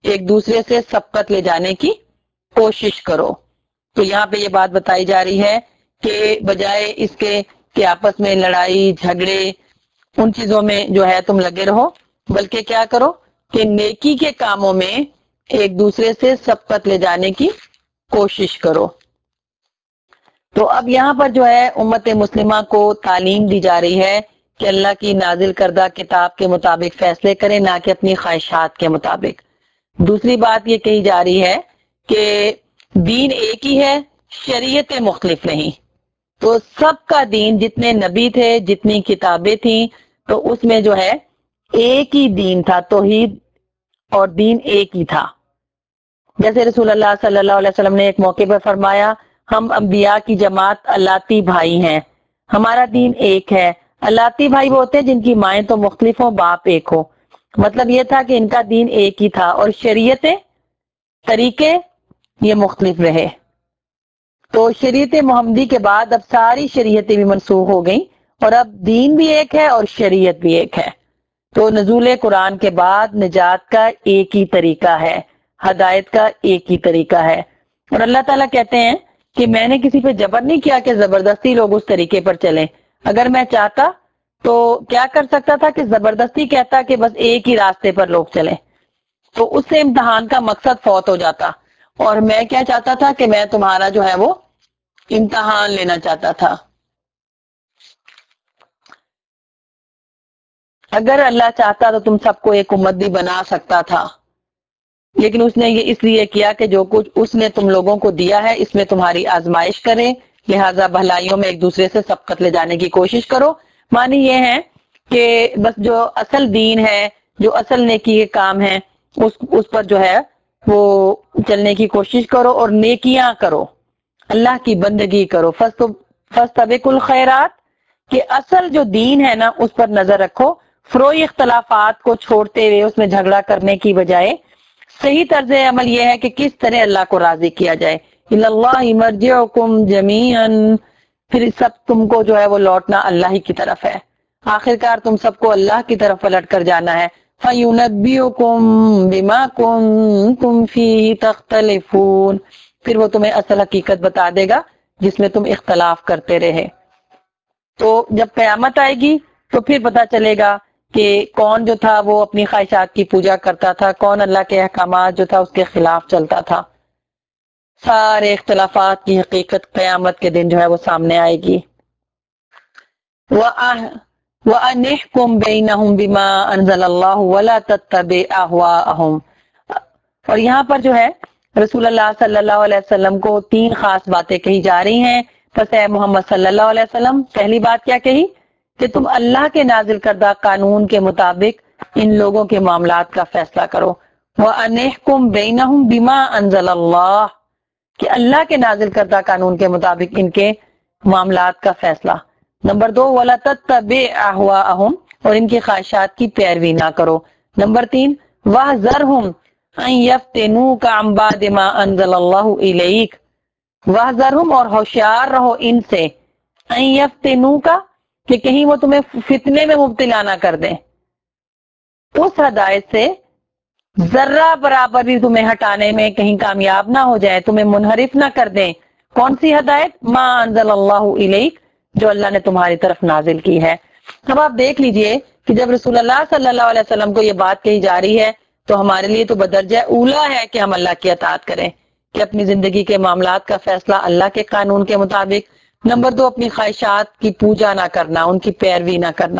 S1: ایک دوسرے سے سبقت لے جانے کی کوشش کرو. تو یہاں پہ یہ بات بتائی جا رہی ہے کہ بجائے اس کے کہ آپس میں لڑائی جھگڑے ان چیزوں میں جو ہے تم لگے رہو، بلکہ کیا کرو کہ نیکی کے کاموں میں ایک دوسرے سے سبقت لے جانے کی کوشش کرو. تو اب یہاں پر جو ہے امت مسلمہ کو تعلیم دی جا رہی ہے کہ اللہ کی نازل کردہ کتاب کے مطابق فیصلے کریں، نہ کہ اپنی خواہشات کے مطابق. دوسری بات یہ کہی جا رہی ہے کہ دین ایک ہی ہے، شریعتیں مختلف نہیں. تو سب کا دین، جتنے نبی تھے، جتنی کتابیں تھیں، تو اس میں جو ہے ایک ہی دین تھا، توحید اور دین ایک ہی تھا. جیسے رسول اللہ صلی اللہ علیہ وسلم نے ایک موقع پر فرمایا، ہم انبیاء کی جماعت اللاتی بھائی ہیں، ہمارا دین ایک ہے. اللاتی بھائی وہ ہوتے ہیں جن کی مائیں تو مختلف ہوں، باپ ایک ہو. مطلب یہ تھا کہ ان کا دین ایک ہی تھا اور شریعتیں، طریقے یہ مختلف رہے. تو شریعت محمدی کے بعد اب ساری شریعتیں بھی منسوخ ہو گئیں اور اب دین بھی ایک ہے اور شریعت بھی ایک ہے. تو نزول قرآن کے بعد نجات کا ایک ہی طریقہ ہے، ہدایت کا ایک ہی طریقہ ہے. اور اللہ تعالیٰ کہتے ہیں کہ میں نے کسی پہ جبر نہیں کیا کہ زبردستی لوگ اس طریقے پر چلیں. اگر میں چاہتا تو کیا کر سکتا تھا کہ زبردستی کہتا کہ بس ایک ہی راستے پر لوگ چلیں، تو اس سے امتحان کا مقصد فوت ہو جاتا. اور میں کیا چاہتا تھا کہ میں تمہارا جو ہے وہ امتحان لینا چاہتا تھا. اگر اللہ چاہتا تو تم سب کو ایک امت بھی بنا سکتا تھا، لیکن اس نے یہ اس لیے کیا کہ جو کچھ اس نے تم لوگوں کو دیا ہے اس میں تمہاری آزمائش کرے، لہٰذا بھلائیوں میں ایک دوسرے سے سبقت لے جانے کی کوشش کرو. معنی یہ ہے کہ بس جو اصل دین ہے، جو اصل نیکی کے کام ہیں، اس اس پر جو ہے وہ چلنے کی کوشش کرو اور نیکیاں کرو، اللہ کی بندگی کرو. فاستبقوا الخیرات، کہ اصل جو دین ہے نا اس پر نظر رکھو، فروئی اختلافات کو چھوڑتے ہوئے اس میں جھگڑا کرنے کی بجائے صحیح طرز عمل یہ ہے کہ کس طرح اللہ کو راضی کیا جائے. الی اللہ مرجعکم جمیعا، پھر سب تم کو جو ہے وہ لوٹنا اللہ ہی کی طرف ہے، آخرکار تم سب کو اللہ کی طرف پلٹ کر جانا ہے. فَيُنَبِّئُكُم بِمَا كُنتُمْ فِيهِ تَخْتَلِفُونَ، پھر وہ تمہیں اصل حقیقت بتا دے گا جس میں تم اختلاف کرتے رہے. تو جب قیامت آئے گی تو پھر پتا چلے گا کہ کون جو تھا وہ اپنی خواہشات کی پوجا کرتا تھا، کون اللہ کے احکامات جو تھا اس کے خلاف چلتا تھا. سارے اختلافات کی حقیقت قیامت کے دن جو ہے وہ سامنے آئے گی. وَأَنِحْكُمْ بَيْنَهُمْ بِمَا أَنزَلَ اللَّهُ وَلَا تَتَّبِعْ أَهْوَاءَهُمْ. اور یہاں پر جو ہے رسول اللہ صلی اللہ علیہ وسلم کو تین خاص باتیں کہی جا رہی ہیں. پس اے محمد صلی اللہ علیہ وسلم، پہلی بات کیا کہی کہ تم اللہ کے نازل کردہ قانون کے مطابق ان لوگوں کے معاملات کا فیصلہ کرو. وَأَنِحْكُمْ بَيْنَهُمْ بِمَا أَنزَلَ اللَّهُ، کہ اللہ کے نازل کردہ قانون کے مطابق ان کے معاملات کا فیصلہ. نمبر دو، وَلَا تَتَّبِعْ أَهْوَاءَهُمْ، اور ان کی خواہشات کی پیروی نہ کرو. نمبر تین، وَاحْذَرْهُمْ أَن يَفْتِنُوكَ عَن بَعْدِ مَا أَنزَلَ اللَّهُ إِلَيْكَ، وَاحْذَرْهُمْ، اور ہوشیار رہو ان سے، أَن يَفْتِنُوكَ، کہ کہیں وہ تمہیں فتنے میں مبتلا نہ کر دیں، اس ہدایت سے ذرہ برابر بھی تمہیں ہٹانے میں کہیں کامیاب نہ ہو جائے، تمہیں منحرف نہ کر دیں. کون سی ہدایت؟ ما انزل اللہ الیک، جو اللہ نے تمہاری طرف نازل کی ہے. اب آپ دیکھ لیجئے کہ جب رسول اللہ صلی اللہ علیہ وسلم کو یہ بات کہی جا رہی ہے تو ہمارے لیے تو بدرجہ اولا ہے کہ ہم اللہ کی اطاعت کریں، کہ اپنی زندگی کے معاملات کا فیصلہ اللہ کے قانون کے مطابق. نمبر دو، اپنی خواہشات کی پوجا نہ کرنا، ان کی پیروی نہ کرنا.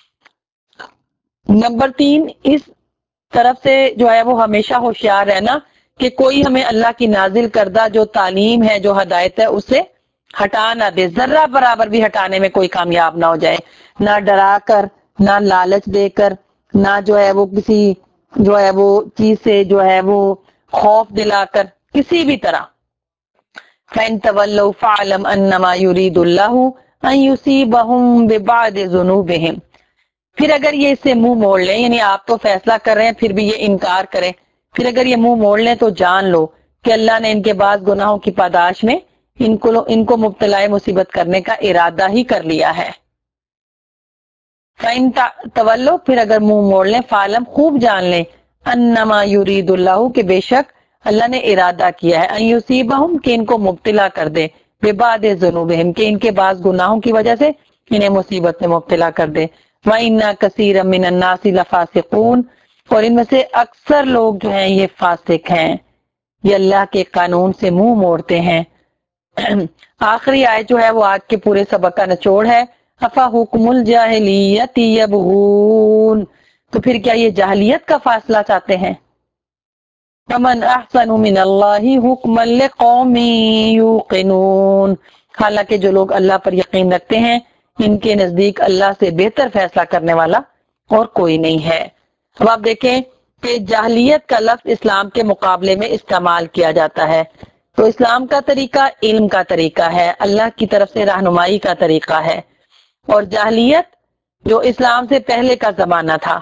S1: نمبر تین، اس طرف سے جو ہے وہ ہمیشہ ہوشیار رہنا کہ کوئی ہمیں اللہ کی نازل کردہ جو تعلیم ہے، جو ہدایت ہے، اسے ہٹا نہ دے، ذرہ برابر بھی ہٹانے میں کوئی کامیاب نہ ہو جائے، نہ ڈرا کر، نہ لالچ دے کر، نہ جو ہے وہ کسی جو ہے وہ چیز سے جو ہے وہ خوف دلا کر، کسی بھی طرح. فَإِن تَوَلَّوْا فَاعْلَمْ أَنَّمَا يُرِيدُ اللَّهُ أَن يُصِيبَهُم بِبَعْضِ ذُنُوبِهِمْ. پھر اگر یہ اس سے منہ موڑ لیں، یعنی آپ تو فیصلہ کر رہے ہیں پھر بھی یہ انکار کریں، پھر اگر یہ منہ موڑ لیں تو جان لو کہ اللہ نے ان کے بعض گناہوں کی پاداش میں ان کو ان کو مبتلا مصیبت کرنے کا ارادہ ہی کر لیا ہے. فَإِن تَوَلَّوْا، پھر اگر منہ موڑ لیں، فَاعْلَمْ، خوب جان لیں، انما یرید اللہ کہ بے شک اللہ نے ارادہ کیا ہے ان یصیبہم کہ ان کو مبتلا کر دے ببعض ذنوبہم کہ ان کے بعض گناہوں کی وجہ سے انہیں مصیبت میں مبتلا کر دے وَإِنَّ كَثِيرًا مِّنَ النَّاسِ لَفَاسِقُونَ اور ان میں سے اکثر لوگ جو ہیں یہ فاسق ہیں، یہ اللہ کے قانون سے منہ موڑتے ہیں۔ آخری آیت جو ہے وہ آج کے پورے سبق کا نچوڑ ہے۔ افا حکم الجاہلیت یبغون تو پھر کیا یہ جاہلیت کا فاصلہ چاہتے ہیں؟ ومن احسن من اللہ حکما لقوم یوقنون حالانکہ جو لوگ اللہ پر یقین رکھتے ہیں ان کے نزدیک اللہ سے بہتر فیصلہ کرنے والا اور کوئی نہیں ہے۔ اب آپ دیکھیں کہ جاہلیت کا لفظ اسلام کے مقابلے میں استعمال کیا جاتا ہے، تو اسلام کا طریقہ علم کا طریقہ ہے، اللہ کی طرف سے رہنمائی کا طریقہ ہے، اور جاہلیت جو اسلام سے پہلے کا زمانہ تھا۔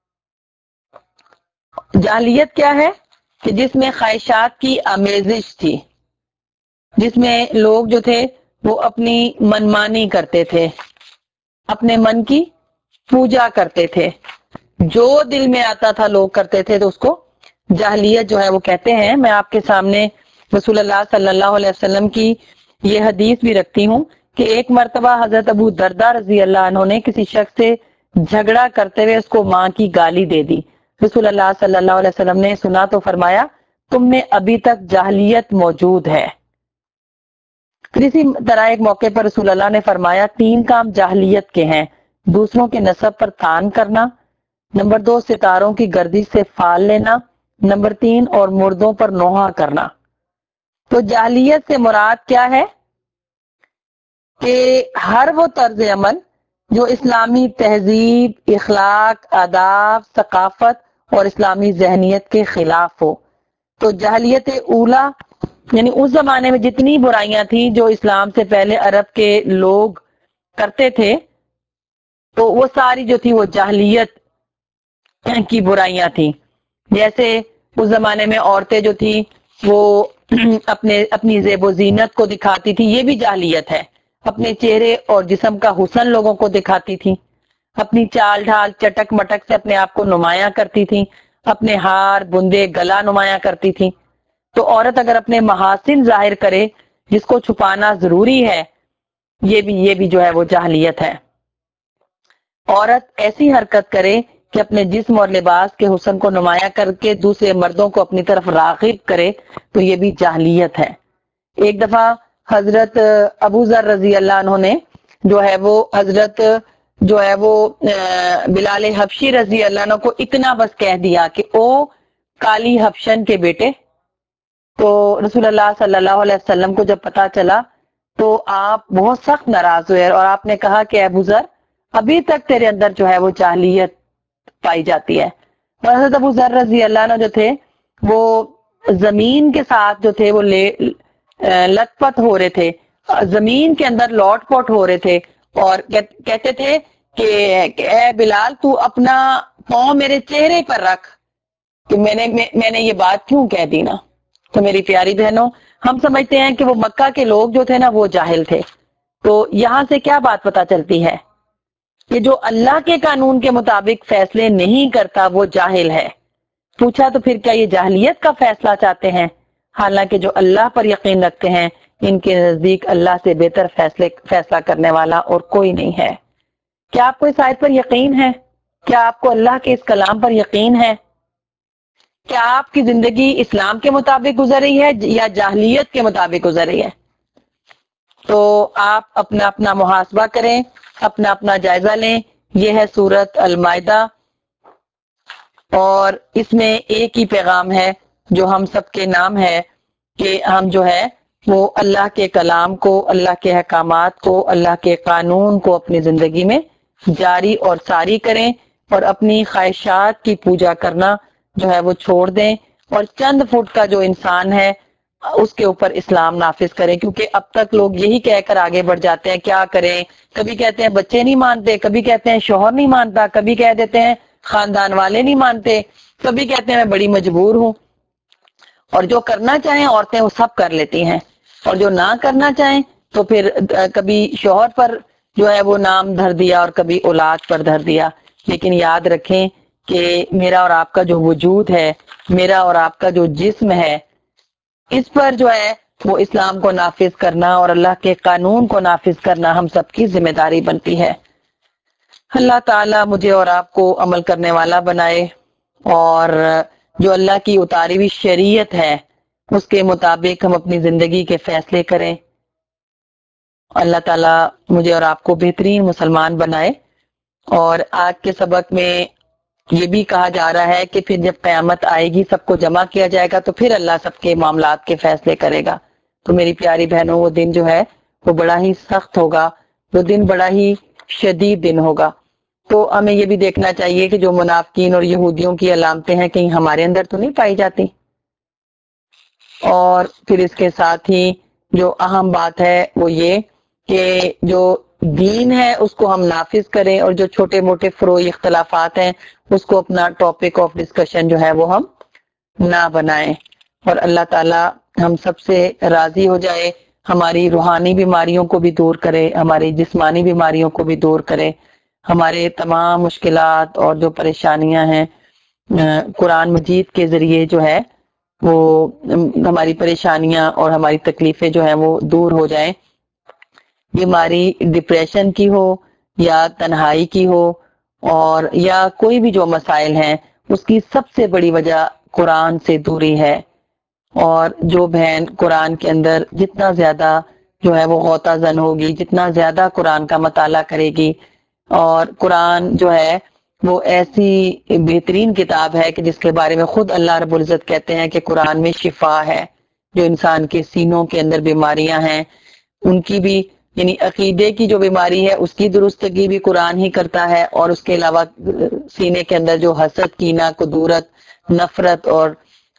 S1: جاہلیت کیا ہے کہ جس میں خواہشات کی آمیزش تھی، جس میں لوگ جو تھے وہ اپنی منمانی کرتے تھے، اپنے من کی پوجا کرتے تھے، جو دل میں آتا تھا لوگ کرتے تھے، تو اس کو جاہلیت جو ہے وہ کہتے ہیں۔ میں آپ کے سامنے رسول اللہ صلی اللہ علیہ وسلم کی یہ حدیث بھی رکھتی ہوں کہ ایک مرتبہ حضرت ابو درداء رضی اللہ عنہ نے کسی شخص سے جھگڑا کرتے ہوئے اس کو ماں کی گالی دے دی۔ رسول اللہ صلی اللہ علیہ وسلم نے سنا تو فرمایا تم میں ابھی تک جاہلیت موجود ہے۔ پھر اسی طرح ایک موقع پر رسول اللہ نے فرمایا تین کام جاہلیت کے ہیں، دوسروں کے نسب پر طعن کرنا، نمبر دو ستاروں کی گردش سے فال لینا، نمبر تین اور مردوں پر نوحہ کرنا۔ تو جاہلیت سے مراد کیا ہے کہ ہر وہ طرز عمل جو اسلامی تہذیب، اخلاق، آداب، ثقافت اور اسلامی ذہنیت کے خلاف ہو۔ تو جاہلیت اولا یعنی اس زمانے میں جتنی برائیاں تھیں جو اسلام سے پہلے عرب کے لوگ کرتے تھے، تو وہ ساری جو تھی وہ جاہلیت کی برائیاں تھیں۔ جیسے اس زمانے میں عورتیں جو تھی وہ اپنے اپنی زیب و زینت کو دکھاتی تھی، یہ بھی جاہلیت ہے۔ اپنے چہرے اور جسم کا حسن لوگوں کو دکھاتی تھی، اپنی چال ڈھال چٹک مٹک سے اپنے آپ کو نمایاں کرتی تھی، اپنے ہار بندے گلا نمایاں کرتی تھی۔ تو عورت اگر اپنے محاسن ظاہر کرے جس کو چھپانا ضروری ہے، یہ بھی یہ بھی جو ہے وہ جاہلیت ہے۔ عورت ایسی حرکت کرے کہ اپنے جسم اور لباس کے حسن کو نمایاں کر کے دوسرے مردوں کو اپنی طرف راغب کرے، تو یہ بھی جاہلیت ہے۔ ایک دفعہ حضرت ابو ذر رضی اللہ عنہ نے جو ہے وہ حضرت جو ہے وہ بلال حبشی رضی اللہ عنہ کو اتنا بس کہہ دیا کہ او کالی حبشن کے بیٹے۔ تو رسول اللہ صلی اللہ علیہ وسلم کو جب پتا چلا تو آپ بہت سخت ناراض ہوئے اور آپ نے کہا کہ ابو ذر ابھی تک تیرے اندر جو ہے وہ جاہلیت پائی جاتی ہے۔ اور حضرت ابو ذر رضی اللہ عنہ جو تھے وہ زمین کے ساتھ جو تھے وہ لت پت ہو رہے تھے، زمین کے اندر لوٹ پوٹ ہو رہے تھے، اور کہتے تھے کہ اے بلال تو اپنا پاؤں میرے چہرے پر رکھ کہ میں نے میں نے یہ بات کیوں کہہ دی نا۔ تو میری پیاری بہنوں، ہم سمجھتے ہیں کہ وہ مکہ کے لوگ جو تھے نا وہ جاہل تھے، تو یہاں سے کیا بات پتہ چلتی ہے کہ جو اللہ کے قانون کے مطابق فیصلے نہیں کرتا وہ جاہل ہے۔ پوچھا تو پھر کیا یہ جاہلیت کا فیصلہ چاہتے ہیں؟ حالانکہ جو اللہ پر یقین رکھتے ہیں ان کے نزدیک اللہ سے بہتر فیصلے فیصلہ کرنے والا اور کوئی نہیں ہے۔ کیا آپ کو اس آیت پر یقین ہے؟ کیا آپ کو اللہ کے اس کلام پر یقین ہے؟ کیا آپ کی زندگی اسلام کے مطابق گزر رہی ہے یا جاہلیت کے مطابق گزر رہی ہے؟ تو آپ اپنا اپنا محاسبہ کریں، اپنا اپنا جائزہ لیں۔ یہ ہے سورۃ المائدہ، اور اس میں ایک ہی پیغام ہے جو ہم سب کے نام ہے کہ ہم جو ہے وہ اللہ کے کلام کو، اللہ کے احکامات کو، اللہ کے قانون کو اپنی زندگی میں جاری اور ساری کریں، اور اپنی خواہشات کی پوجا کرنا جو ہے وہ چھوڑ دیں، اور چند فٹ کا جو انسان ہے اس کے اوپر اسلام نافذ کریں۔ کیونکہ اب تک لوگ یہی کہہ کر آگے بڑھ جاتے ہیں، کیا کریں؟ کبھی کہتے ہیں بچے نہیں مانتے، کبھی کہتے ہیں شوہر نہیں مانتا، کبھی کہہ دیتے ہیں خاندان والے نہیں مانتے، کبھی کہتے ہیں میں بڑی مجبور ہوں۔ اور جو کرنا چاہیں عورتیں وہ سب کر لیتی ہیں، اور جو نہ کرنا چاہیں تو پھر کبھی شوہر پر جو ہے وہ نام دھر دیا اور کبھی اولاد پر دھر دیا۔ لیکن یاد رکھیں کہ میرا اور آپ کا جو وجود ہے، میرا اور آپ کا جو جسم ہے، اس پر جو ہے وہ اسلام کو نافذ کرنا اور اللہ کے قانون کو نافذ کرنا ہم سب کی ذمہ داری بنتی ہے۔ اللہ تعالیٰ مجھے اور آپ کو عمل کرنے والا بنائے، اور جو اللہ کی اتاری ہوئی شریعت ہے اس کے مطابق ہم اپنی زندگی کے فیصلے کریں۔ اللہ تعالیٰ مجھے اور آپ کو بہترین مسلمان بنائے۔ اور آج کے سبق میں یہ بھی کہا جا رہا ہے کہ پھر جب قیامت آئے گی، سب کو جمع کیا جائے گا، تو پھر اللہ سب کے معاملات کے فیصلے کرے گا۔ تو میری پیاری بہنوں، وہ دن جو ہے وہ بڑا ہی سخت ہوگا، وہ دن بڑا ہی شدید دن ہوگا۔ تو ہمیں یہ بھی دیکھنا چاہیے کہ جو منافقین اور یہودیوں کی علامتیں ہیں کہیں ہمارے اندر تو نہیں پائی جاتی۔ اور پھر اس کے ساتھ ہی جو اہم بات ہے وہ یہ کہ جو دین ہے اس کو ہم نافذ کریں، اور جو چھوٹے موٹے فروعی اختلافات ہیں اس کو اپنا ٹاپک آف ڈسکشن جو ہے وہ ہم نہ بنائیں۔ اور اللہ تعالی ہم سب سے راضی ہو جائے، ہماری روحانی بیماریوں کو بھی دور کرے، ہماری جسمانی بیماریوں کو بھی دور کرے، ہمارے تمام مشکلات اور جو پریشانیاں ہیں قرآن مجید کے ذریعے جو ہے وہ ہماری پریشانیاں اور ہماری تکلیفیں جو ہیں وہ دور ہو جائیں۔ بیماری ڈپریشن کی ہو یا تنہائی کی ہو، اور یا کوئی بھی جو مسائل ہیں، اس کی سب سے بڑی وجہ قرآن سے دوری ہے۔ اور جو بہن قرآن کے اندر جتنا زیادہ جو ہے وہ غوطہ زن ہوگی، جتنا زیادہ قرآن کا مطالعہ کرے گی، اور قرآن جو ہے وہ ایسی بہترین کتاب ہے کہ جس کے بارے میں خود اللہ رب العزت کہتے ہیں کہ قرآن میں شفا ہے۔ جو انسان کے سینوں کے اندر بیماریاں ہیں ان کی بھی، یعنی عقیدے کی جو بیماری ہے اس کی درستگی بھی قرآن ہی کرتا ہے، اور اس کے علاوہ سینے کے اندر جو حسد، کینہ، کدورت، نفرت اور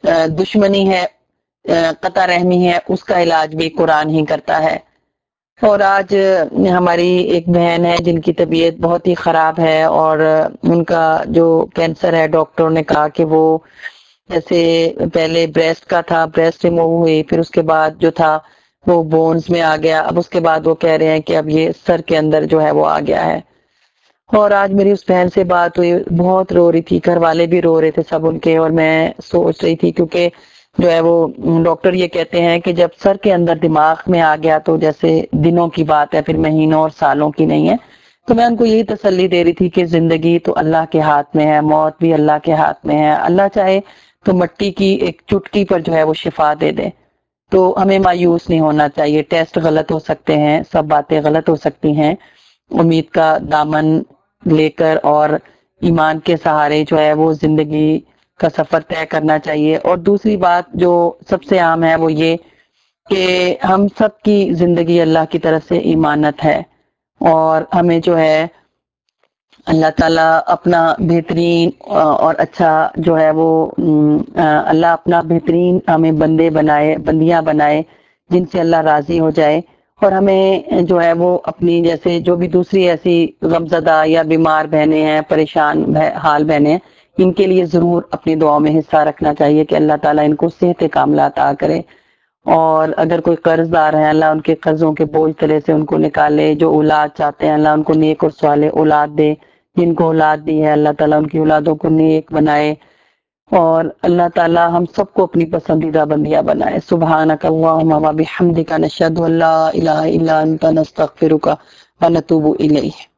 S1: دشمنی ہے، قطع رحمی ہے، اس کا علاج بھی قرآن ہی کرتا ہے۔ اور آج ہماری ایک بہن ہے جن کی طبیعت بہت ہی خراب ہے، اور ان کا جو کینسر ہے، ڈاکٹروں نے کہا کہ وہ جیسے پہلے بریسٹ کا تھا، بریسٹ ریموو ہوئی، پھر اس کے بعد جو تھا وہ بونز میں آ گیا، اب اس کے بعد وہ کہہ رہے ہیں کہ اب یہ سر کے اندر جو ہے وہ آ گیا ہے۔ اور آج میری اس بہن سے بات ہوئی، بہت رو رہی تھی، گھر والے بھی رو رہے تھے سب ان کے، اور میں سوچ رہی تھی کیونکہ جو ہے وہ ڈاکٹر یہ کہتے ہیں کہ جب سر کے اندر دماغ میں آ گیا تو جیسے دنوں کی بات ہے، پھر مہینوں اور سالوں کی نہیں ہے۔ تو میں ان کو یہی تسلی دے رہی تھی کہ زندگی تو اللہ کے ہاتھ میں ہے، موت بھی اللہ کے ہاتھ میں ہے، اللہ چاہے تو مٹی کی ایک چٹکی پر جو ہے وہ شفا دے دے۔ تو ہمیں مایوس نہیں ہونا چاہیے، ٹیسٹ غلط ہو سکتے ہیں، سب باتیں غلط ہو سکتی ہیں، امید کا دامن لے کر اور ایمان کے سہارے جو ہے وہ زندگی کا سفر طے کرنا چاہیے۔ اور دوسری بات جو سب سے عام ہے وہ یہ کہ ہم سب کی زندگی اللہ کی طرف سے امانت ہے، اور ہمیں جو ہے اللہ تعالیٰ اپنا بہترین اور اچھا جو ہے وہ اللہ اپنا بہترین ہمیں بندے بنائے، بندیاں بنائے جن سے اللہ راضی ہو جائے، اور ہمیں جو ہے وہ اپنی جیسے جو بھی دوسری ایسی غمزدہ یا بیمار بہنیں ہیں، پریشان حال بہنیں ہیں، ان کے لیے ضرور اپنی دعاؤں میں حصہ رکھنا چاہیے کہ اللہ تعالیٰ ان کو صحت کاملہ عطا کرے۔ اور اگر کوئی قرض دار ہے، اللہ ان کے قرضوں کے بوجھ تلے سے ان کو نکالے، جو اولاد چاہتے ہیں اللہ ان کو نیک اور صالح اولاد دے، جن کو اولاد دی ہے اللہ تعالیٰ ان کی اولادوں کو نیک بنائے، اور اللہ تعالیٰ ہم سب کو اپنی پسندیدہ بندیاں بنائے۔ سبحانک اللہم و بحمدک، نشہد ان لا الہ الا انت، نستغفرک و نتوب الیک۔